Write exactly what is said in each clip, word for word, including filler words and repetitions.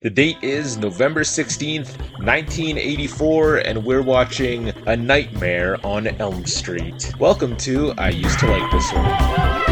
The date is November sixteenth, nineteen eighty-four, and we're watching A Nightmare on Elm Street. Welcome to I Used to Like This One.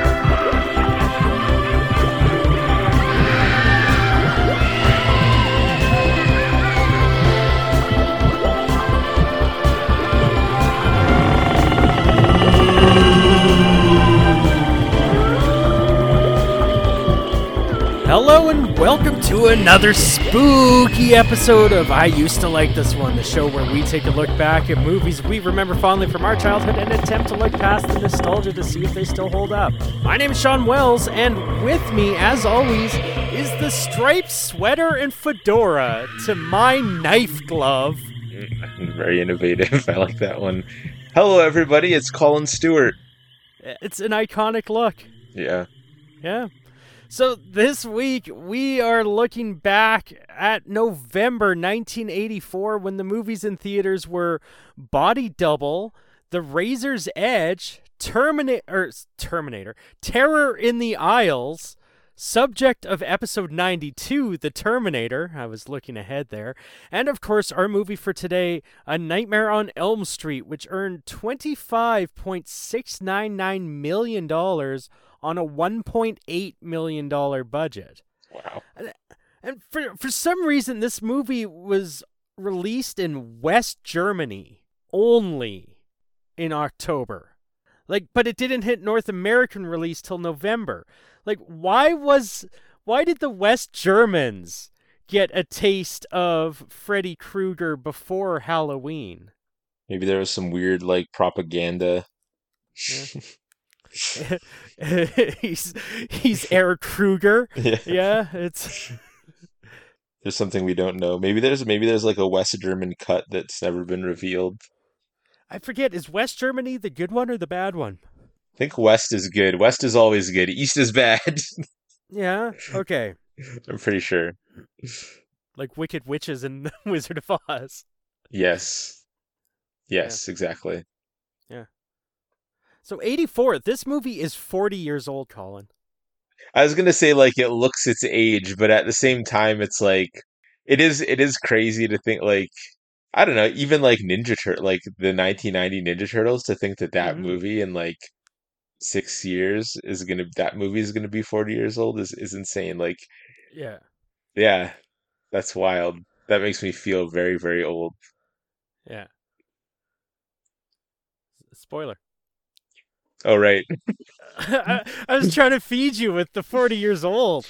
Hello and welcome to another spooky episode of I Used to Like This One, the show where we take a look back at movies we remember fondly from our childhood and attempt to look past the nostalgia to see if they still hold up. My name is Sean Wells, and with me, as always, is the striped sweater and fedora to my knife glove. Very innovative. I like that one. Hello, everybody. It's Colin Stewart. It's an iconic look. Yeah. Yeah. So this week, we are looking back at November nineteen eighty-four when the movies in theaters were Body Double, The Razor's Edge, Terminator, er, Terminator, Terror in the Aisles, subject of episode ninety-two, The Terminator. I was looking ahead there. And of course, our movie for today, A Nightmare on Elm Street, which earned twenty-five point six nine nine million dollars on a one point eight million dollars budget. Wow. And, and for for some reason, this movie was released in West Germany only in October. Like, but it didn't hit North American release till November. Like, why was why did the West Germans get a taste of Freddy Krueger before Halloween? Maybe there was some weird, like, propaganda. Yeah. he's he's Eric Kruger. Yeah. yeah, it's there's something we don't know. Maybe there's maybe there's like a West German cut that's never been revealed. I forget. Is West Germany the good one or the bad one? I think West is good. West is always good. East is bad. Yeah. Okay. I'm pretty sure. Like Wicked Witches and Wizard of Oz. Yes. Yes. Yeah. Exactly. Yeah. So eighty-four, this movie is forty years old, Colin. I was going to say, like, it looks its age, but at the same time, it's like, it is it is crazy to think, like, I don't know, even like Ninja Turtle, like the nineteen ninety Ninja Turtles, to think that that mm-hmm. movie in like six years is going to, that movie is going to be forty years old is, is insane. Like, yeah. Yeah, that's wild. That makes me feel very, very old. Yeah. Spoiler. Oh, right. I, I was trying to feed you with the forty years old.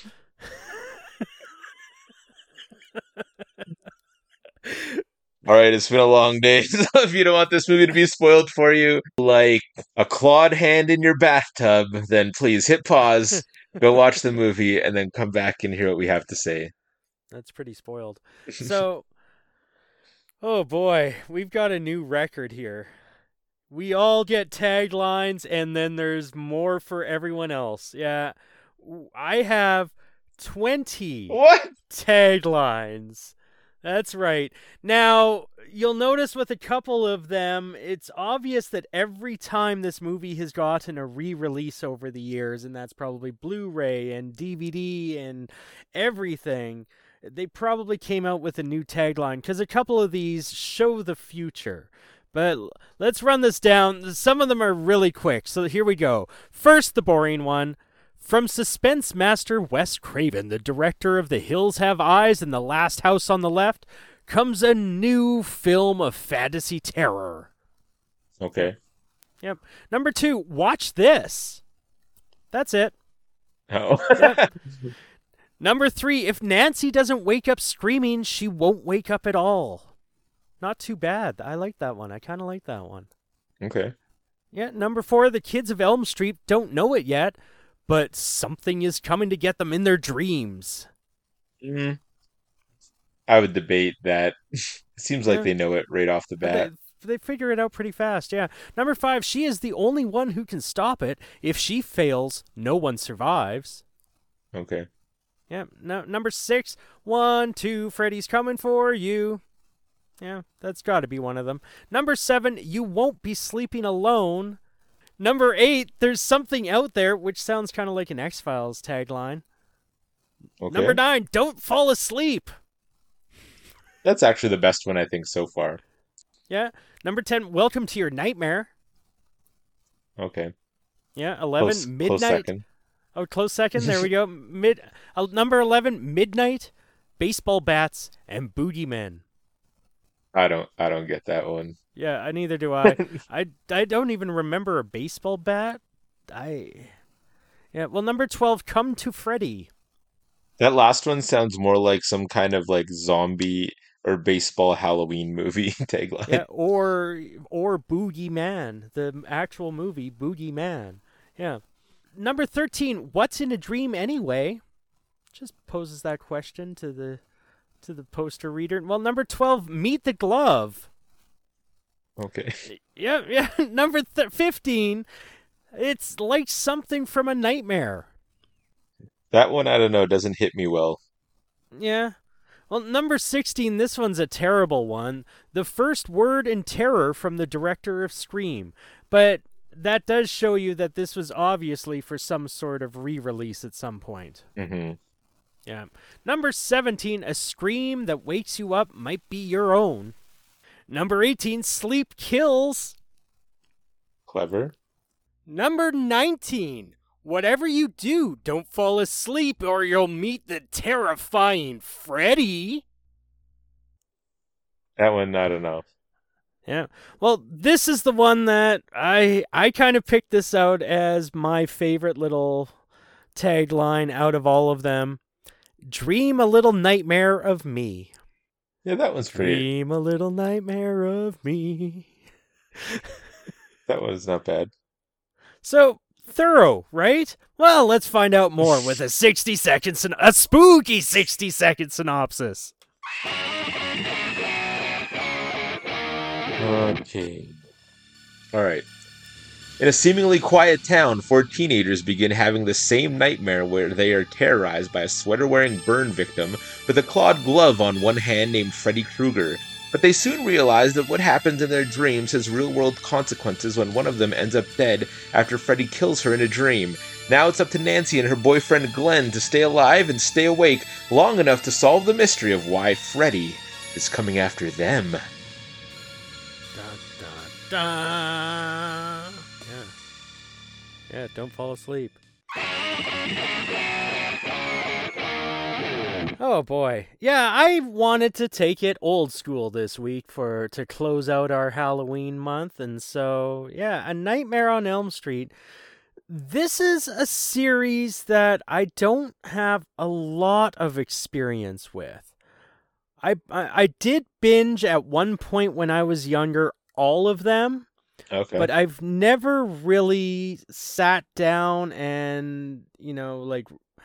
All right, it's been a long day. So if you don't want this movie to be spoiled for you, like a clawed hand in your bathtub, then please hit pause, go watch the movie, and then come back and hear what we have to say. That's pretty spoiled. So, oh boy, we've got a new record here. We all get taglines, and then there's more for everyone else. Yeah, I have twenty what? taglines. That's right. Now, you'll notice with a couple of them, it's obvious that every time this movie has gotten a re-release over the years, and that's probably Blu-ray and D V D and everything, they probably came out with a new tagline, because a couple of these show the future. But let's run this down. Some of them are really quick, so here we go. First, the boring one. From suspense master Wes Craven, the director of The Hills Have Eyes and The Last House on the Left, comes a new film of fantasy terror. Okay. Yep. Number two, watch this. That's it. Oh. Yep. Number three, if Nancy doesn't wake up screaming, she won't wake up at all. Not too bad. I like that one. I kind of like that one. Okay. Yeah, number four, the kids of Elm Street don't know it yet, but something is coming to get them in their dreams. Mm-hmm. I would debate that. It seems like yeah. they know it right off the bat. They, they figure it out pretty fast, yeah. Number five, she is the only one who can stop it. If she fails, no one survives. Okay. Yeah. No, number six, one, two, Freddy's coming for you. Yeah, that's got to be one of them. Number seven, you won't be sleeping alone. Number eight, there's something out there, which sounds kind of like an X-Files tagline. Number Okay. nine, Don't Fall Asleep. That's actually the best one I think so far. Yeah. Number ten, Welcome to Your Nightmare. Okay. Yeah. Close eleven, close Midnight. second. Oh, close second. There we go. Mid uh, number eleven, Midnight, Baseball Bats, and Boogeymen. I don't I don't get that one. Yeah, neither do I. I I don't even remember a baseball bat. I Yeah, well, number twelve, Come to Freddy. That last one sounds more like some kind of like zombie or baseball Halloween movie tagline. Yeah, or or Boogeyman, the actual movie Boogeyman. Yeah. Number thirteen, What's in a Dream Anyway? Just poses that question to the to the poster reader. Well, number twelve, Meet the Glove. Okay. Yeah, yeah. Number th- fifteen, It's Like Something from a Nightmare. That one I don't know, doesn't hit me well. Yeah. Well, number sixteen, this one's a terrible one. The First Word in Terror from the director of Scream. But that does show you that this was obviously for some sort of re-release at some point. Hmm. Yeah. Number seventeen, A Scream That Wakes You Up Might Be Your Own. Number eighteen, Sleep Kills. Clever. Number nineteen, Whatever You Do, Don't Fall Asleep or You'll Meet the Terrifying Freddy. That one I don't know. Yeah. Well, this is the one that I I kind of picked this out as my favorite little tagline out of all of them. Dream a little nightmare of me. Yeah, that one's pretty. Dream a little nightmare of me. That one's not bad. So thorough, right? Well, let's find out more with a sixty second syn- a spooky sixty second synopsis. Okay. All right. In a seemingly quiet town, four teenagers begin having the same nightmare where they are terrorized by a sweater-wearing burn victim with a clawed glove on one hand named Freddy Krueger. But they soon realize that what happens in their dreams has real-world consequences when one of them ends up dead after Freddy kills her in a dream. Now it's up to Nancy and her boyfriend Glenn to stay alive and stay awake long enough to solve the mystery of why Freddy is coming after them. Dun, dun, dun. Yeah. Yeah, don't fall asleep. Oh boy. Yeah, I wanted to take it old school this week for to close out our Halloween month, and so yeah, A Nightmare on Elm Street. This is a series that I don't have a lot of experience with. I, I I did binge at one point when I was younger all of them, Okay. but I've never really sat down and, you know, like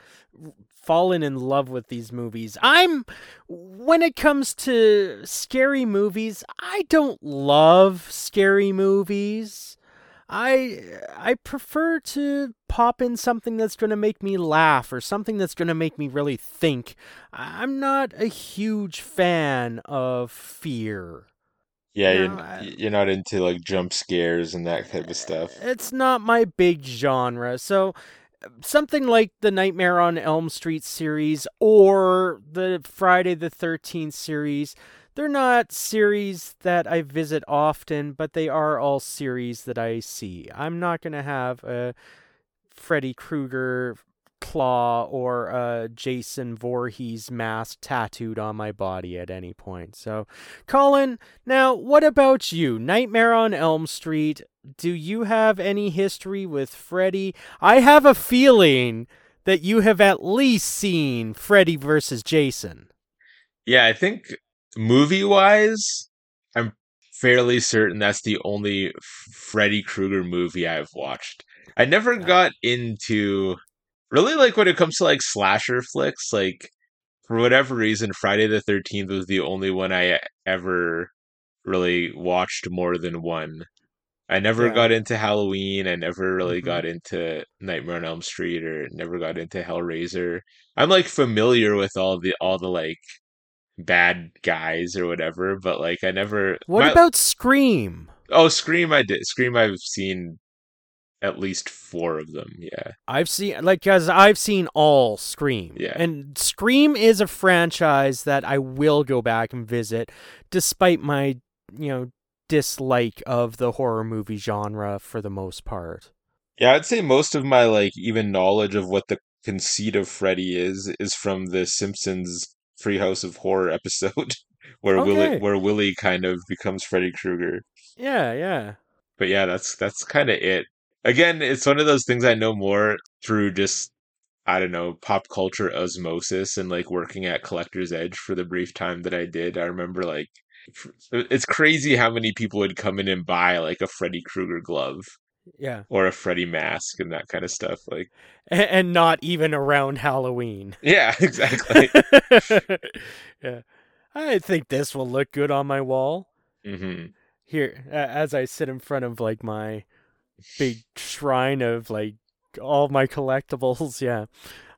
fallen in love with these movies. I'm when it comes to scary movies, I don't love scary movies. I I prefer to pop in something that's going to make me laugh or something that's going to make me really think. I'm not a huge fan of fear. Yeah, You you're know, I- you're not into like jump scares and that type of stuff. It's not my big genre. So something like the Nightmare on Elm Street series or the Friday the thirteenth series, they're not series that I visit often, but they are all series that I see. I'm not going to have a Freddy Krueger claw or a Jason Voorhees mask tattooed on my body at any point. So, Colin, now what about you? Nightmare on Elm Street. Do you have any history with Freddy? I have a feeling that you have at least seen Freddy versus Jason. Yeah, I think movie-wise, I'm fairly certain that's the only Freddy Krueger movie I've watched. I never got into really like when it comes to like slasher flicks, like for whatever reason, Friday the thirteenth was the only one I ever really watched more than one. I never Yeah. got into Halloween. I never really Mhm. got into Nightmare on Elm Street or never got into Hellraiser. I'm like familiar with all the all the like bad guys or whatever, but like I never What my about Scream? oh Scream I did Scream I've seen at least four of them. Yeah. I've seen, like, because I've seen all Scream. Yeah. And Scream is a franchise that I will go back and visit, despite my, you know, dislike of the horror movie genre for the most part. Yeah, I'd say most of my like even knowledge of what the conceit of Freddy is is from the Simpsons Treehouse of Horror episode where Willie Okay. where Willie kind of becomes Freddy Krueger. Yeah, yeah. But yeah, that's that's kind of it. Again, it's one of those things I know more through just I don't know, pop culture osmosis and like working at Collector's Edge for the brief time that I did. I remember like f- it's crazy how many people would come in and buy like a Freddy Krueger glove Yeah. or a Freddy mask and that kind of stuff. Like, A- And not even around Halloween. yeah, exactly. Yeah. I think this will look good on my wall. hmm Here, a- as I sit in front of like my big shrine of like all my collectibles, yeah.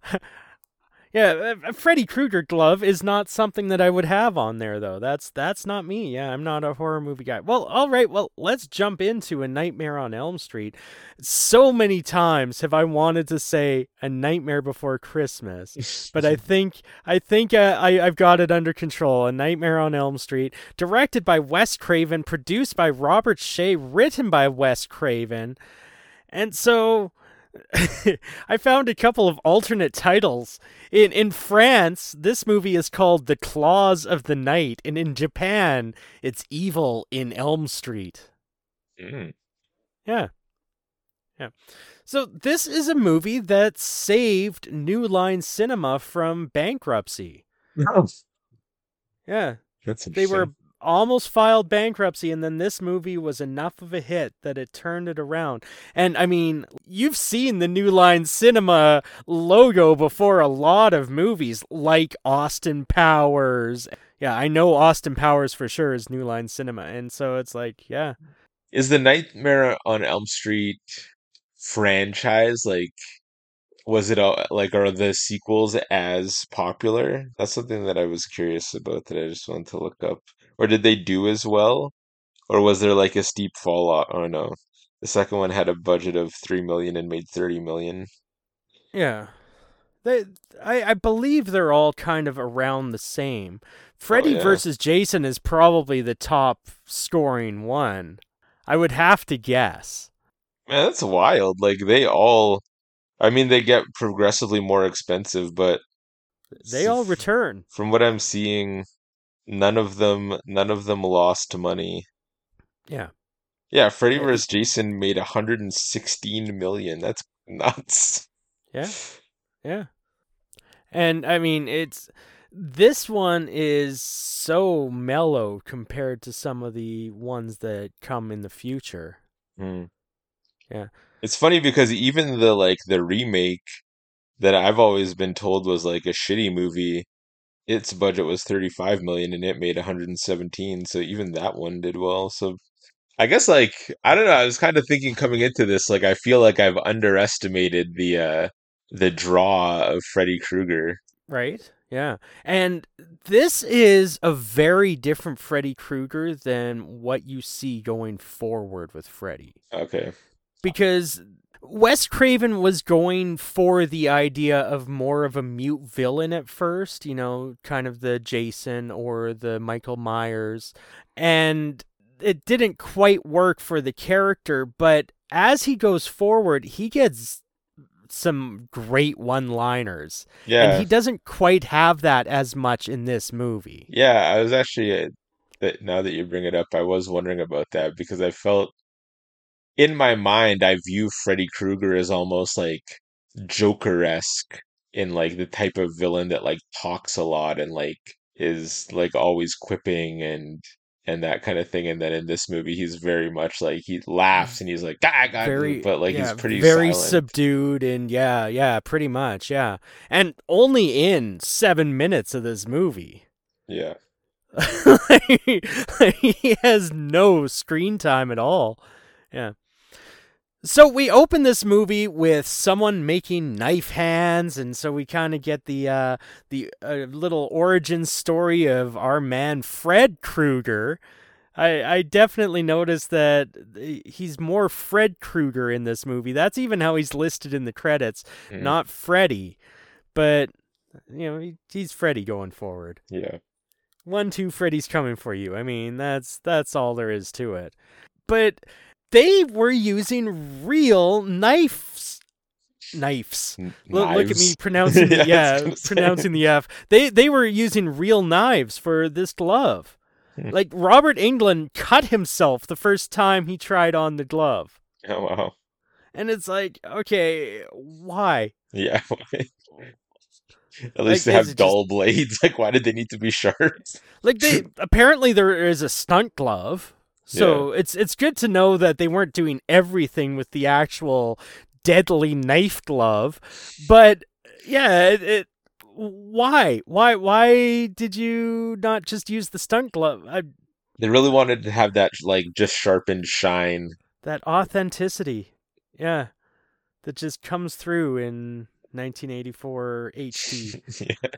Yeah, a a Freddy Krueger glove is not something that I would have on there though. That's that's not me. Yeah, I'm not a horror movie guy. Well, all right. Well, let's jump into A Nightmare on Elm Street. So many times have I wanted to say A Nightmare Before Christmas, but I think I think uh, I I've got it under control. A Nightmare on Elm Street, directed by Wes Craven, produced by Robert Shea, written by Wes Craven. And so I found a couple of alternate titles. In in France, this movie is called The Claws of the Night, and in Japan, it's Evil in Elm Street. Mm. Yeah. Yeah. So this is a movie that saved New Line Cinema from bankruptcy. No. Yeah. That's They interesting. were almost filed bankruptcy, and then this movie was enough of a hit that it turned it around. And I mean, you've seen the New Line Cinema logo before a lot of movies, like Austin Powers. Yeah, I know Austin Powers for sure is New Line Cinema, and so it's like, yeah. Is the Nightmare on Elm Street franchise like was it all like are the sequels as popular? That's something that I was curious about that I just wanted to look up. Or did they do as well? Or was there like a steep fall off? Oh no. The second one had a budget of three million and made thirty million. Yeah. They, I, I believe they're all kind of around the same. Oh Freddy yeah. versus Jason is probably the top scoring one. I would have to guess. Man, that's wild. Like they all I mean they get progressively more expensive, but They s- all f- return. from what I'm seeing, none of them none of them lost money. Yeah. Yeah, Freddy Uh, vs. Jason made one hundred sixteen million. That's nuts. Yeah. Yeah. And I mean, it's this one is so mellow compared to some of the ones that come in the future. Hmm. Yeah. It's funny because even the like the remake that I've always been told was like a shitty movie, its budget was thirty-five million and it made one hundred seventeen, so even that one did well. So I guess like I don't know, I was kind of thinking coming into this like I feel like I've underestimated the uh the draw of Freddy Krueger. Right? Yeah. And this is a very different Freddy Krueger than what you see going forward with Freddy. Okay. Because Wes Craven was going for the idea of more of a mute villain at first, you know, kind of the Jason or the Michael Myers. And it didn't quite work for the character, but as he goes forward, he gets some great one-liners, and Yeah. he doesn't quite have that as much in this movie. Yeah, I was actually uh, that now that you bring it up, I was wondering about that because I felt in my mind I view Freddy Krueger as almost like Joker-esque in like the type of villain that like talks a lot and like is like always quipping and and that kind of thing. And then in this movie, he's very much like he laughs and he's like, ah, God, Very, but like he's yeah, pretty very silent. subdued, and yeah, yeah, pretty much, yeah. And only in seven minutes of this movie. Yeah. He has no screen time at all. Yeah. So we open this movie with someone making knife hands, and so we kind of get the uh, the uh, little origin story of our man Fred Krueger. I I definitely noticed that he's more Fred Krueger in this movie. That's even how he's listed in the credits, Mm, not Freddy. But you know, he, he's Freddy going forward. yeah. One, two, Freddy's coming for you. I mean, that's that's all there is to it. But they were using real knives. Knives. N- Look, look at me knives. pronouncing the Yeah, I was yeah, gonna say. pronouncing the F. They they were using real knives for this glove. Hmm. Like Robert Englund cut himself the first time he tried on the glove. Oh wow. And it's like, okay, why? Yeah. At least Like they is have it just dull blades. Like, why did they need to be sharp? like they apparently there is a stunt glove. Yeah. So it's it's good to know that they weren't doing everything with the actual deadly knife glove. But yeah, it, it why? Why why did you not just use the stunt glove? I, They really wanted to have that like just sharpened shine. that authenticity. Yeah, that just comes through in nineteen eighty-four H D. Yeah.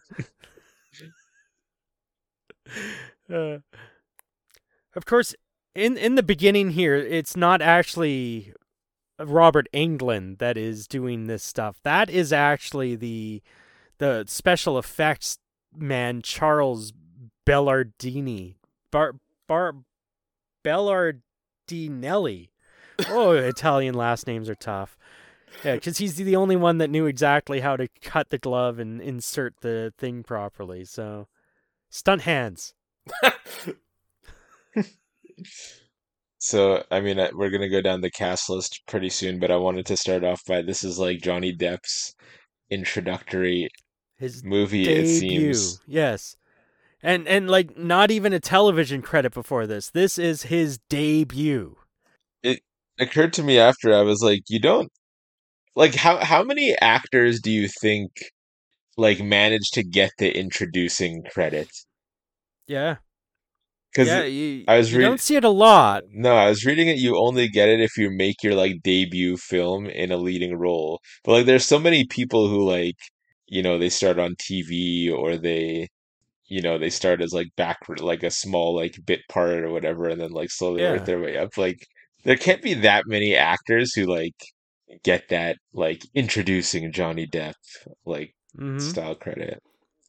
Uh, of course, in in the beginning here, it's not actually Robert Englund that is doing this stuff. That is actually the the special effects man, Charles Bellardini. Bar Bar Bellardinelli. Oh, Italian last names are tough. Yeah, because he's the only one that knew exactly how to cut the glove and insert the thing properly. So, stunt hands. So, I mean, I- we're gonna go down the cast list pretty soon, but I wanted to start off by this is like Johnny Depp's introductory His movie, it debut. seems. Yes. And and like not even a television credit before this. This is his debut. It occurred to me after I was like, you don't like how how many actors do you think like manage to get the introducing credit? Yeah. Because Yeah, you I was you reading don't see it a lot. No, I was reading it. You only get it if you make your like debut film in a leading role. But like, there's so many people who like, you know, they start on T V or they, you know, they start as like back like a small like bit part or whatever, and then like slowly work Yeah. their way up. Like, there can't be that many actors who like get that like introducing Johnny Depp like Mhm. style credit.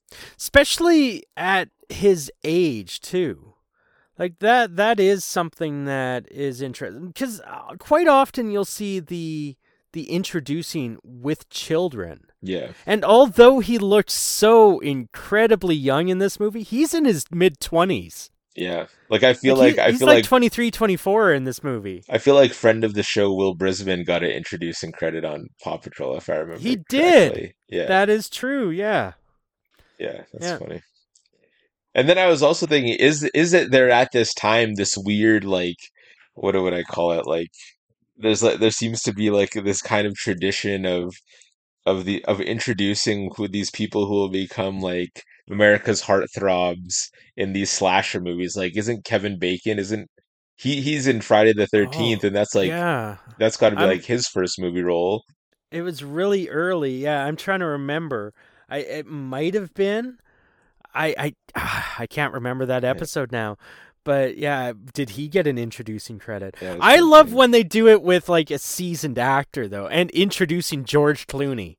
Especially at his age too. Like that that is something that is interesting cuz uh, quite often you'll see the the introducing with children. Yeah, And although he looks so incredibly young in this movie, he's in his mid twenties. yeah. Like I feel Like like he I he's feel like like twenty three, twenty four in this movie. I feel like friend of the show Will Brisbane got an introducing credit on Paw Patrol if I remember He did. correctly. Yeah, That is true. Yeah. yeah, that's Yeah. funny. And then I was also thinking, is is it there at this time this weird like what would I call it? Like there's like there seems to be like this kind of tradition of of the of introducing who these people who will become like America's heartthrobs in these slasher movies. Like, isn't Kevin Bacon? Isn't he? He's in Friday the thirteenth, Oh, and that's like yeah. that's got to be I'm like his first movie role. it was really early. Yeah, I'm trying to remember. I it might have been. I I I can't remember that Yeah, episode now. But yeah, did he get an introducing credit? yeah, I was I trying to love think. when they do it with like a seasoned actor though and introducing George Clooney,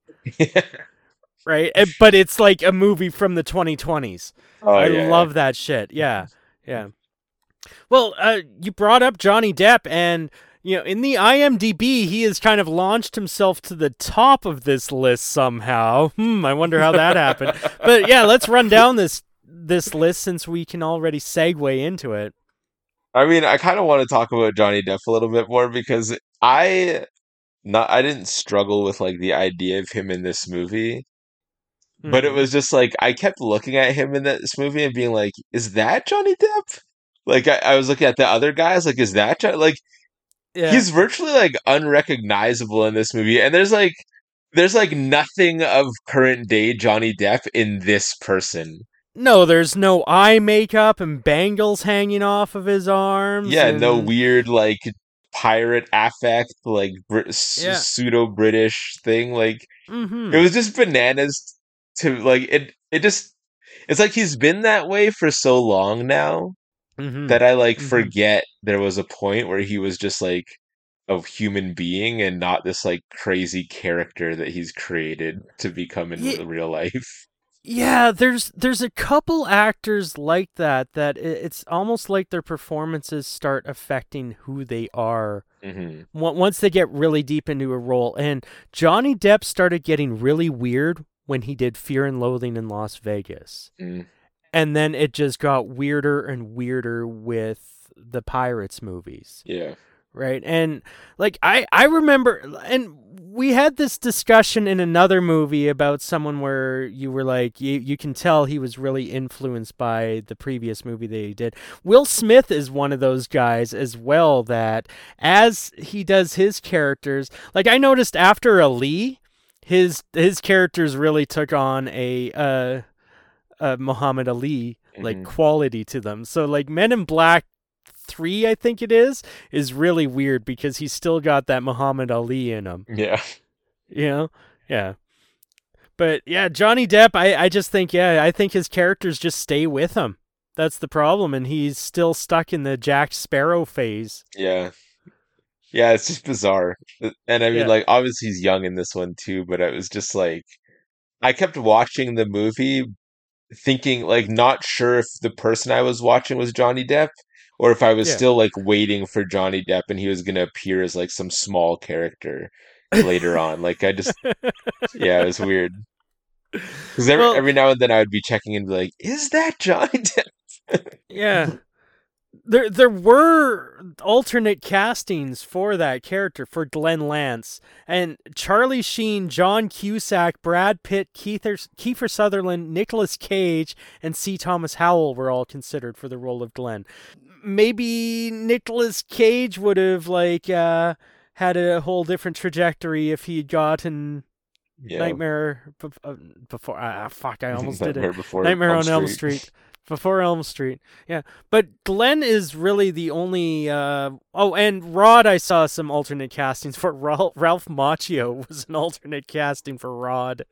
right? And- But it's like a movie from the twenty twenties. Oh I yeah, love that shit. Yeah. Yeah. Well, uh, you brought up Johnny Depp, and you know, in the IMDb, he has kind of launched himself to the top of this list somehow. Hmm, I wonder how that happened. yeah. But yeah, let's run down this this list since we can already segue into it. I mean, I kind of want to talk about Johnny Depp a little bit more because I not I didn't struggle with like the idea of him in this movie, but it Mm-hmm. was just like I kept looking at him in this movie and being like, "Is that Johnny Depp?" Like I, I was looking at the other guys, like, "Is that John-" like Yeah. he's virtually like unrecognizable in this movie, and there's like there's like nothing of current day Johnny Depp in this person. No, there's no eye makeup and bangles hanging off of his arms, Yeah, no and weird like pirate affect, like Brit- yeah. pseudo British thing. Like it Mm-hmm. was just bananas to like it. It just it's like he's been that way for so long now Mm-hmm. that I like Mm-hmm. forget there was a point where he was just like a human being and not this like crazy character that he's created to become in Yeah, r- real life. yeah. There's there's a couple actors like that that i- it's almost like their performances start affecting who they are Hmm. on- once they get really deep into a role. And Johnny Depp started getting really weird when he did Fear and Loathing in Las Vegas. Mm, And then it just got weirder and weirder with the Pirates movies. yeah. Right. And like I I remember, and we had this discussion in another movie about someone where you were like, you, you can tell he was really influenced by the previous movie that he did. Will Smith is one of those guys as well, that as he does his characters, like I noticed after Ali, his his characters really took on a uh uh, Muhammad Ali like Hmm. quality to them. So like Men in Black three, I think it is, is really weird because he's still got that Muhammad Ali in him. Yeah. You know? Yeah. But yeah, Johnny Depp, I, I just think, yeah, I think his characters just stay with him. That's the problem, and he's still stuck in the Jack Sparrow phase. Yeah. Yeah, it's just bizarre. Uh, And I mean, Yeah. like, obviously he's young in this one too, but it was just like I kept watching the movie thinking, like, not sure if the person I was watching was Johnny Depp or if I was Yeah. still like waiting for Johnny Depp and he was gonna appear as like some small character later on. Like, I just, yeah, it was weird. Because every Well, every now and then I would be checking and be like, is that Johnny Depp? yeah. There, there were alternate castings for that character for Glenn Lance, and Charlie Sheen, John Cusack, Brad Pitt, Kiefer, Kiefer Sutherland, Nicolas Cage, and C. Thomas Howell were all considered for the role of Glenn. Maybe Nicolas Cage would have like uh, had a whole different trajectory if he'd gotten Yeah. Nightmare bef- uh, before. Ah, fuck! I almost did it. Nightmare Before Nightmare Elm on Elm Street. Street. Before Elm Street. Yeah. But Glenn is really the only. Uh... Oh, and Rod, I saw some alternate castings for Ralph, Ralph Macchio was an alternate casting for Rod.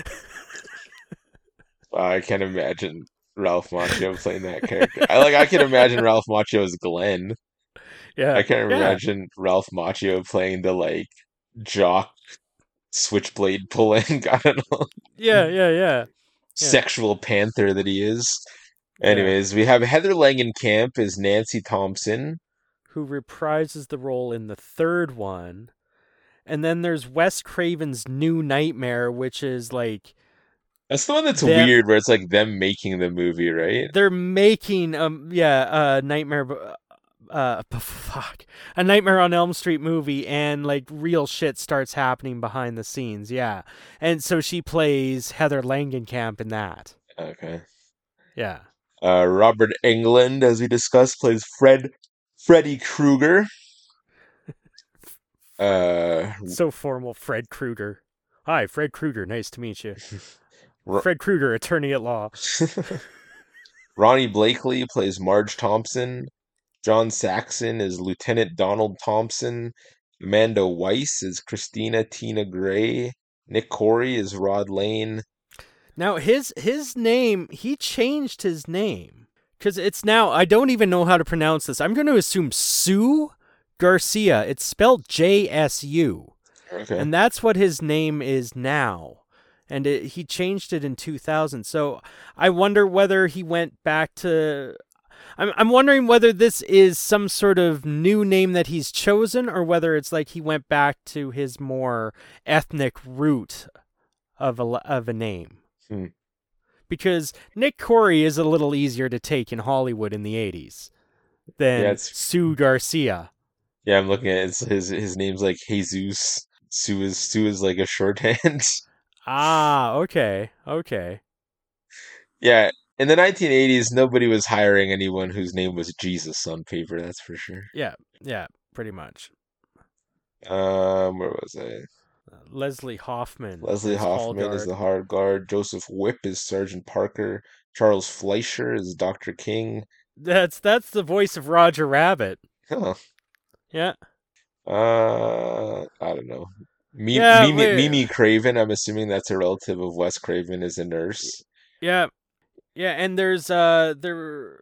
I can't imagine Ralph Macchio playing that character. I like I can imagine Ralph Macchio as Glenn. Yeah. I can't Yeah. imagine Ralph Macchio playing the like jock switchblade pulling, I don't know, Yeah. Yeah. Yeah. Yeah. sexual panther that he is. Yeah. Anyways, we have Heather Langenkamp as Nancy Thompson. Who reprises the role in the third one. And then there's Wes Craven's New Nightmare, which is like That's the one that's them. weird, where it's like them making the movie, right? They're making um yeah uh Nightmare uh fuck a Nightmare on Elm Street movie, and like real shit starts happening behind the scenes. Yeah, and so she plays Heather Langenkamp in that. Okay. Yeah. Uh, Robert Englund, as we discussed, plays Fred Freddy Krueger. Uh, So formal. Fred Krueger. Hi, Fred Krueger. Nice to meet you. Ro- Fred Krueger, attorney at law. Ronnie Blakely plays Marge Thompson. John Saxon is Lieutenant Donald Thompson. Amanda Weiss is Christina Tina Gray. Nick Corey is Rod Lane. Now his his name, he changed his name because it's now, I don't even know how to pronounce this. I'm going to assume Sue Garcia. It's spelled J S U, Okay. and that's what his name is now. And it, he changed it in two thousand. So I wonder whether he went back to. I'm I'm wondering whether this is some sort of new name that he's chosen, or whether it's like he went back to his more ethnic root of a of a name. Hmm. Because Nick Corey is a little easier to take in Hollywood in the eighties than Yeah, it's Sue Garcia. yeah. I'm looking at it, it's his his name's like Jesus. Sue is Sue is like a shorthand. Ah, okay, okay. Yeah, in the nineteen eighties, nobody was hiring anyone whose name was Jesus on paper. That's for sure. Yeah, yeah, pretty much. Um, where was I? Uh, Leslie Hoffman Leslie is Hoffman is Hallgard. the hard guard. Joseph Whipp is Sergeant Parker. Charles Fleischer is Doctor King. That's that's the voice of Roger Rabbit. Huh. Yeah, Uh, I don't know. Mi- yeah, Mimi wait, Mimi Craven. I'm assuming that's a relative of Wes Craven, is a nurse. yeah, yeah. And there's uh there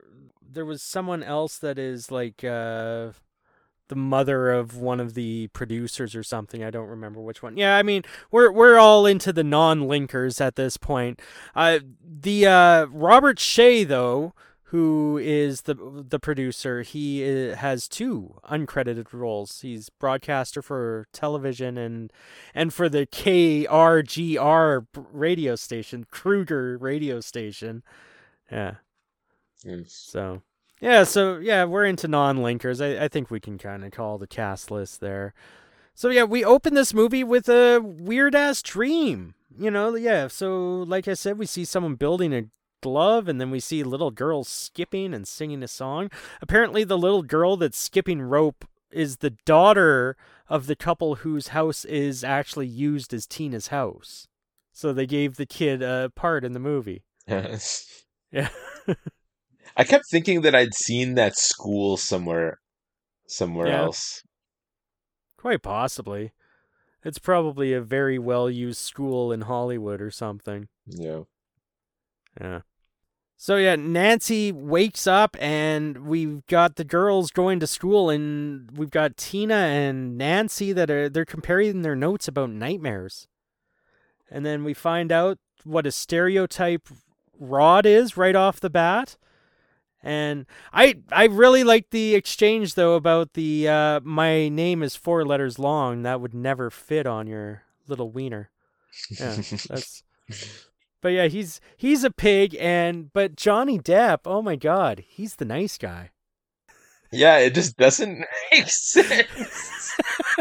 there was someone else that is like uh the mother of one of the producers or something. I don't remember which one. Yeah, I mean, we're we're all into the non-linkers at this point. Uh, the uh, Robert Shea, though, who is the the producer, he uh, has two uncredited roles. He's broadcaster for television and and for the K R G R radio station, Kruger radio station. Yeah. Yes. So, yeah, so yeah, we're into non-linkers. I, I think we can kind of call the cast list there. So yeah, we open this movie with a weird ass dream. You know, yeah. So like I said, we see someone building a glove, and then we see little girls skipping and singing a song. Apparently, the little girl that's skipping rope is the daughter of the couple whose house is actually used as Tina's house. So they gave the kid a part in the movie. Yes. Yeah. I kept thinking that I'd seen that school somewhere somewhere Yeah. else. Quite possibly. It's probably a very well-used school in Hollywood or something. Yeah. Yeah. So yeah, Nancy wakes up and we've got the girls going to school, and we've got Tina and Nancy that are they're comparing their notes about nightmares. And then we find out what a stereotype Rod is right off the bat. And I I really like the exchange though about the uh, my name is four letters long. That would never fit on your little wiener. Yeah, that's. But yeah, he's he's a pig, and but Johnny Depp, oh my God, he's the nice guy. Yeah, it just doesn't make sense.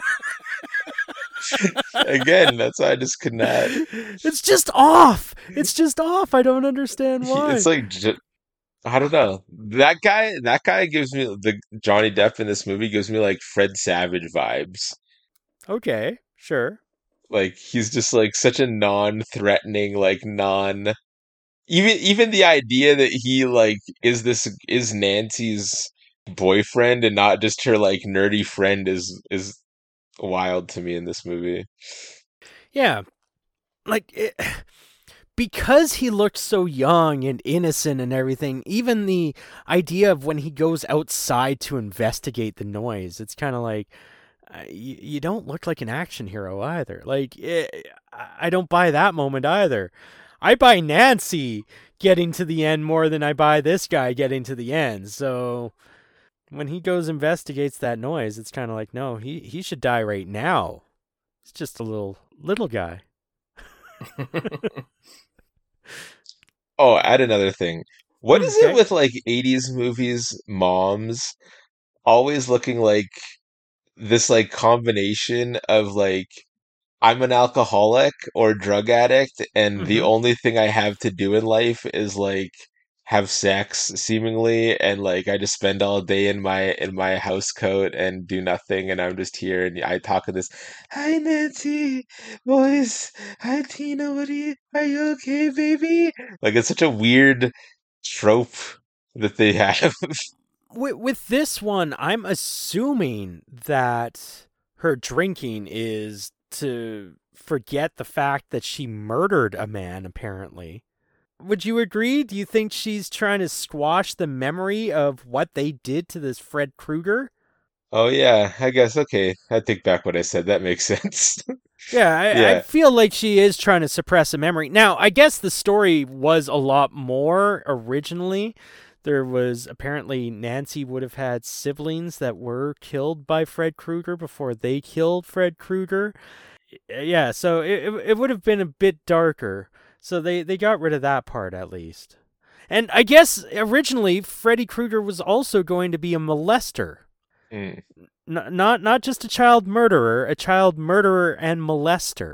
Again, that's why I just could not. It's just off. It's just off. I don't understand why. It's like j- I don't know. That guy, that guy gives me the Johnny Depp in this movie gives me like Fred Savage vibes. Okay, sure. Like he's just like such a non-threatening, like non even even the idea that he like is this is Nancy's boyfriend and not just her like nerdy friend is is wild to me in this movie. Yeah, like it, because he looked so young and innocent and everything. Even the idea of when he goes outside to investigate the noise, it's kind of like. Uh, you, you don't look like an action hero either. Like, it, I don't buy that moment either. I buy Nancy getting to the end more than I buy this guy getting to the end. So when he goes investigates that noise, it's kind of like, no, he, he should die right now. He's just a little little guy. Oh, add another thing. What is it Okay. with like eighties movies moms always looking like this like combination of like I'm an alcoholic or drug addict and the Mm-hmm. only thing I have to do in life is like have sex seemingly and like I just spend all day in my in my house coat and do nothing and I'm just here and I talk to this hi Nancy boys hi Tina what are you are you okay baby like it's such a weird trope that they have. With, with this one, I'm assuming that her drinking is to forget the fact that she murdered a man, apparently. Would you agree? Do you think she's trying to squash the memory of what they did to this Fred Krueger? Oh yeah, I guess okay. I take back what I said. That makes sense. Yeah, I, I Yeah. feel like she is trying to suppress a memory. Now, I guess the story was a lot more originally. There was apparently Nancy would have had siblings that were killed by Fred Krueger before they killed Fred Krueger. Yeah, so it, it, it would have been a bit darker. So they, they got rid of that part at least. And I guess originally Freddy Krueger was also going to be a molester. Mm. N- not not just a child murderer, a child murderer and molester.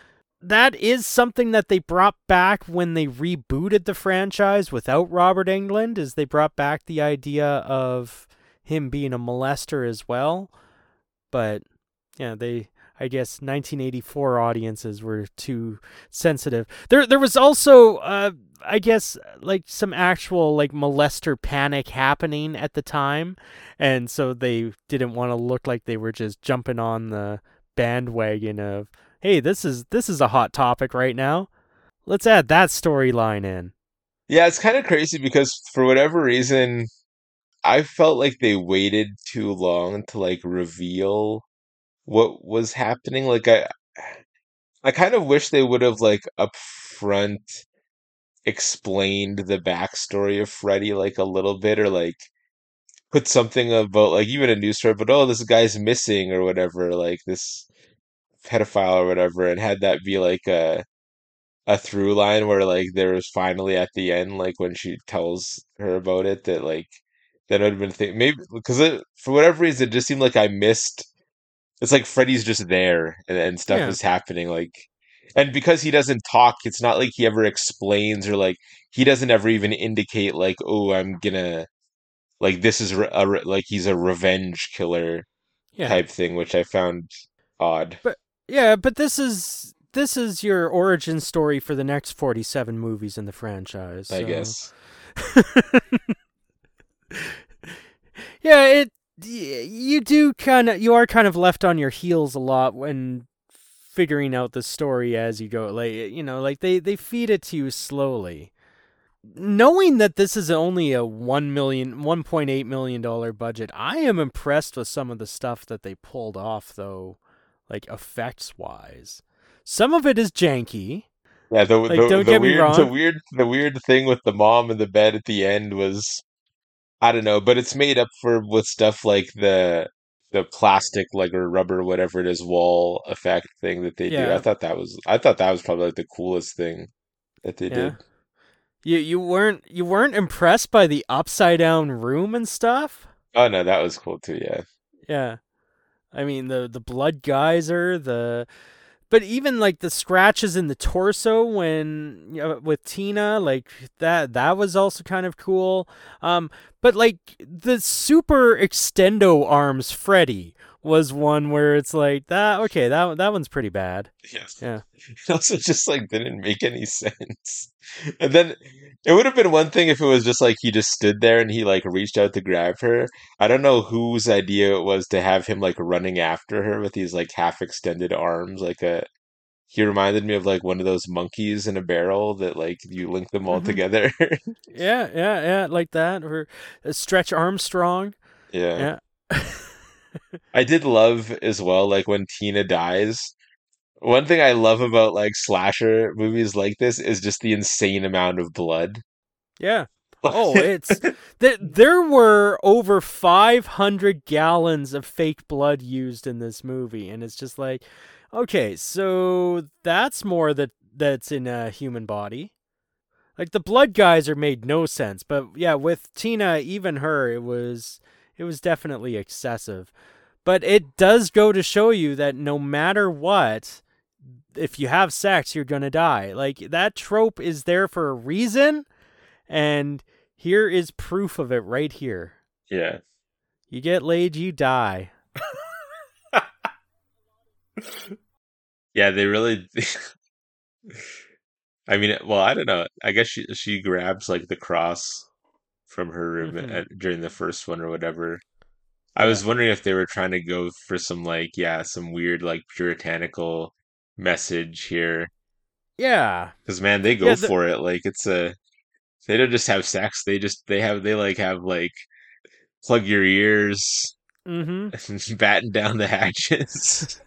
That is something that they brought back when they rebooted the franchise without Robert Englund, is they brought back the idea of him being a molester as well. But yeah, they I guess nineteen eighty-four audiences were too sensitive. There there was also uh I guess like some actual like molester panic happening at the time, and so they didn't want to look like they were just jumping on the bandwagon of, hey, this is this is a hot topic right now. Let's add that storyline in. Yeah, it's kind of crazy because for whatever reason, I felt like they waited too long to like reveal what was happening. Like I I kind of wish they would have like upfront explained the backstory of Freddy like a little bit, or like put something about like even a news story, but oh, this guy's missing or whatever, like this pedophile or whatever, and had that be like a a through line where like there was finally at the end, like when she tells her about it, that like that would have been thing maybe because it for whatever reason it just seemed like I missed. It's like Freddy's just there and, and stuff Yeah. is happening like, and because he doesn't talk, it's not like he ever explains or like he doesn't ever even indicate like, oh, I'm gonna like this is re- a, re- like he's a revenge killer Yeah. type thing, which I found odd, But yeah, but this is this is your origin story for the next forty-seven movies in the franchise. I So guess. yeah, it you do kind of you are kind of left on your heels a lot when figuring out the story as you go. Like you know, like they they feed it to you slowly. Knowing that this is only a one million, one point eight million dollar budget, I am impressed with some of the stuff that they pulled off, though, like effects wise. Some of it is janky. Yeah, the Like, the don't the get me weird the wrong. weird the weird thing with the mom in the bed at the end was I don't know, but it's made up for with stuff like the the plastic like or rubber whatever it is wall effect thing that they do. I Yeah, thought that was I thought that was probably like the coolest thing that they yeah. did. You you weren't you weren't impressed by the upside down room and stuff? Oh no, that was cool too, yeah. Yeah. I mean the the blood geyser, the but even like the scratches in the torso when you know, with Tina, like that that was also kind of cool. Um, but like the super extendo arms Freddy was one where it's like that. Okay, that that one's pretty bad. Yes. Yeah. It also just like didn't make any sense. And then it would have been one thing if it was just like he just stood there and he like reached out to grab her. I don't know whose idea it was to have him like running after her with these like half extended arms. Like a he reminded me of like one of those monkeys in a barrel that like you link them all Mm-hmm. together. Yeah, yeah, yeah, like that. Or uh, Stretch Armstrong. Yeah. Yeah. I did love as well, like when Tina dies. One thing I love about like slasher movies like this is just the insane amount of blood. Yeah. Oh, it's there. There were over five hundred gallons of fake blood used in this movie, and it's just like, okay, so that's more that that's in a human body. Like the blood geyser made no sense, but yeah, with Tina, even her, it was it was definitely excessive. But it does go to show you that no matter what, if you have sex, you're gonna die. Like that trope is there for a reason, and here is proof of it right here. Yeah. You get laid, you die. Yeah, they really I mean, well, I don't know. I guess she she grabs like the cross from her room Mm-hmm. at, during the first one or whatever. I Yeah. was wondering if they were trying to go for some like yeah, some weird like puritanical message here. Yeah. Because man, they Yeah. go The, for it. Like it's a they don't just have sex. They just they have they like have like plug your ears mm-hmm. and batten down the hatches.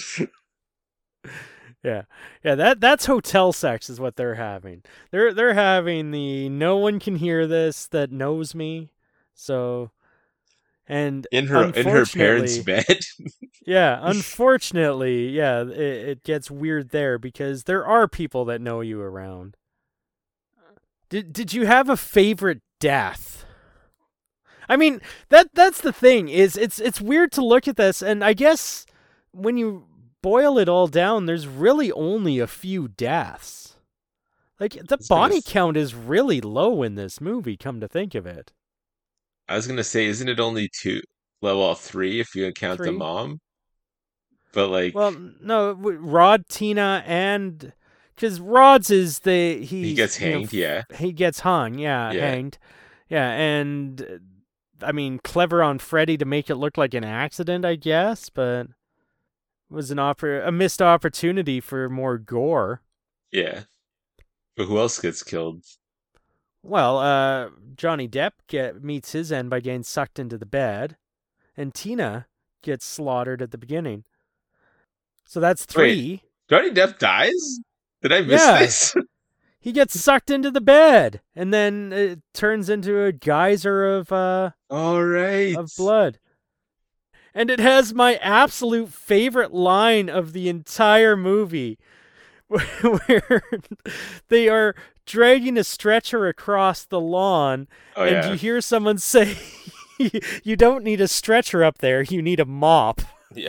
Yeah. Yeah. That that's hotel sex is what they're having. They're they're having the no one can hear this that knows me. So and in her in her parents' unfortunately, bed. yeah, unfortunately, yeah, it, it gets weird there because there are people that know you around. Did did you have a favorite death? I mean, that that's the thing is it's it's weird to look at this and I guess when you boil it all down there's really only a few deaths. Like the I was gonna body count is really low in this movie come to think of it. I was gonna say, isn't it only two? Well, well, three if you count the three. mom. But like, Well, no, Rod, Tina and cuz Rod's is the he he's, gets you know, hanged. Yeah, he gets hung, yeah, yeah, hanged. Yeah, and uh, I mean, clever on Freddy to make it look like an accident, I guess, but was an oppor- a missed opportunity for more gore. yeah. But who else gets killed? Well, uh, Johnny Depp get, meets his end by getting sucked into the bed, and Tina gets slaughtered at the beginning. So that's Wait, three. Johnny Depp dies? Did I miss Yeah, this? he gets sucked into the bed, and then it turns into a geyser of uh All right. of blood. And it has my absolute favorite line of the entire movie, where they are dragging a stretcher across the lawn, Oh and you yeah. hear someone say, "You don't need a stretcher up there. You need a mop." Yeah.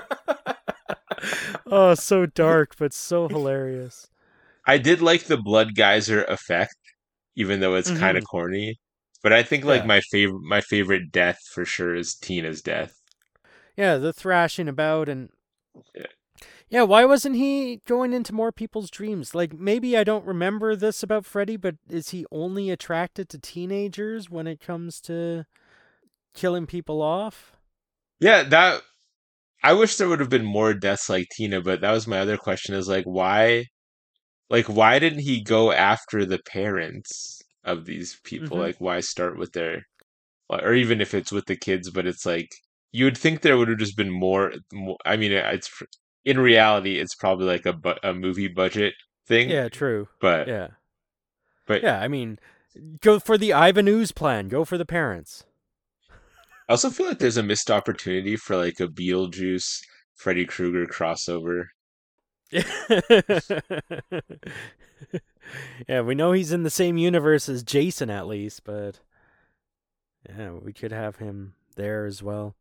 Oh, so dark, but so hilarious. I did like the blood geyser effect, even though it's kind of Mm-hmm. corny. But I think like Yeah. my favorite my favorite death for sure is Tina's death. Yeah, the thrashing about and Yeah. yeah, why wasn't he going into more people's dreams? Like maybe I don't remember this about Freddy, but is he only attracted to teenagers when it comes to killing people off? Yeah, that I wish there would have been more deaths like Tina, but that was my other question is like why like why didn't he go after the parents of these people? Mm-hmm. Like why start with their or even if it's with the kids, but it's like you would think there would have just been more, more I mean it's in reality it's probably like a bu- a movie budget thing, Yeah, true. but Yeah. but Yeah, I mean, go for the Ivan Ooze plan. Go for the parents. I also feel like there's a missed opportunity for like a Beetlejuice Freddy Krueger crossover. Yeah, we know he's in the same universe as Jason at least, but yeah, we could have him there as well.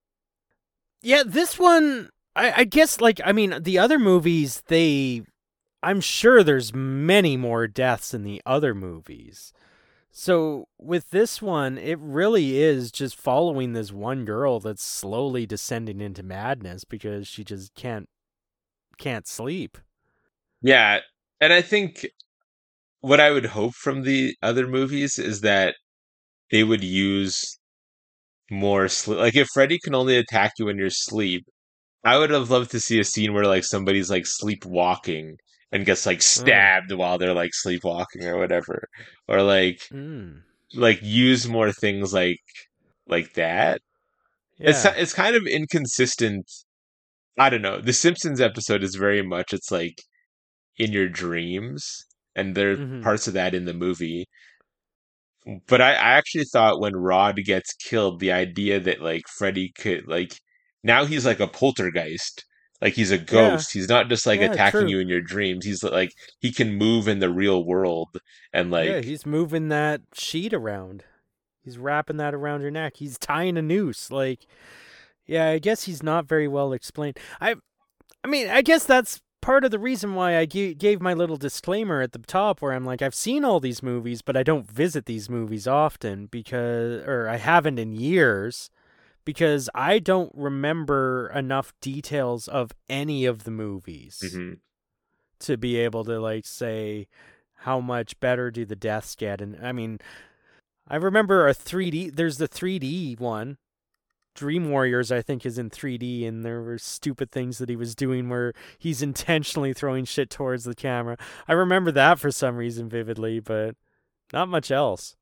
Yeah, this one, I, I guess, like, I mean, the other movies, they, I'm sure there's many more deaths in the other movies. So with this one, it really is just following this one girl that's slowly descending into madness because she just can't can't sleep. Yeah, and I think what I would hope from the other movies is that they would use more sleep. Like if Freddy can only attack you when you're asleep, I would have loved to see a scene where like somebody's like sleepwalking and gets like Oh. stabbed while they're like sleepwalking or whatever, or like Mm. like use more things like like that. It's Yeah. it's kind of inconsistent. I don't know. The Simpsons episode is very much it's like in your dreams, and there are Mhm. parts of that in the movie. But I, I actually thought when Rod gets killed, the idea that like Freddy could like now he's like a poltergeist. Like he's a Yeah. ghost. He's not just like Yeah, attacking true. you in your dreams. He's like he can move in the real world and Yeah, like he's moving that sheet around. He's wrapping that around your neck. He's tying a noose. Like, yeah, I guess he's not very well explained. I I mean, I guess that's part of the reason why I g- gave my little disclaimer at the top where I'm like, I've seen all these movies, but I don't visit these movies often because, or I haven't in years, because I don't remember enough details of any of the movies mhm. to be able to, like, say how much better do the deaths get. And I mean, I remember a three D, there's the three D one Dream Warriors, I think, is in three D, and there were stupid things that he was doing where he's intentionally throwing shit towards the camera. I remember that for some reason vividly, but not much else.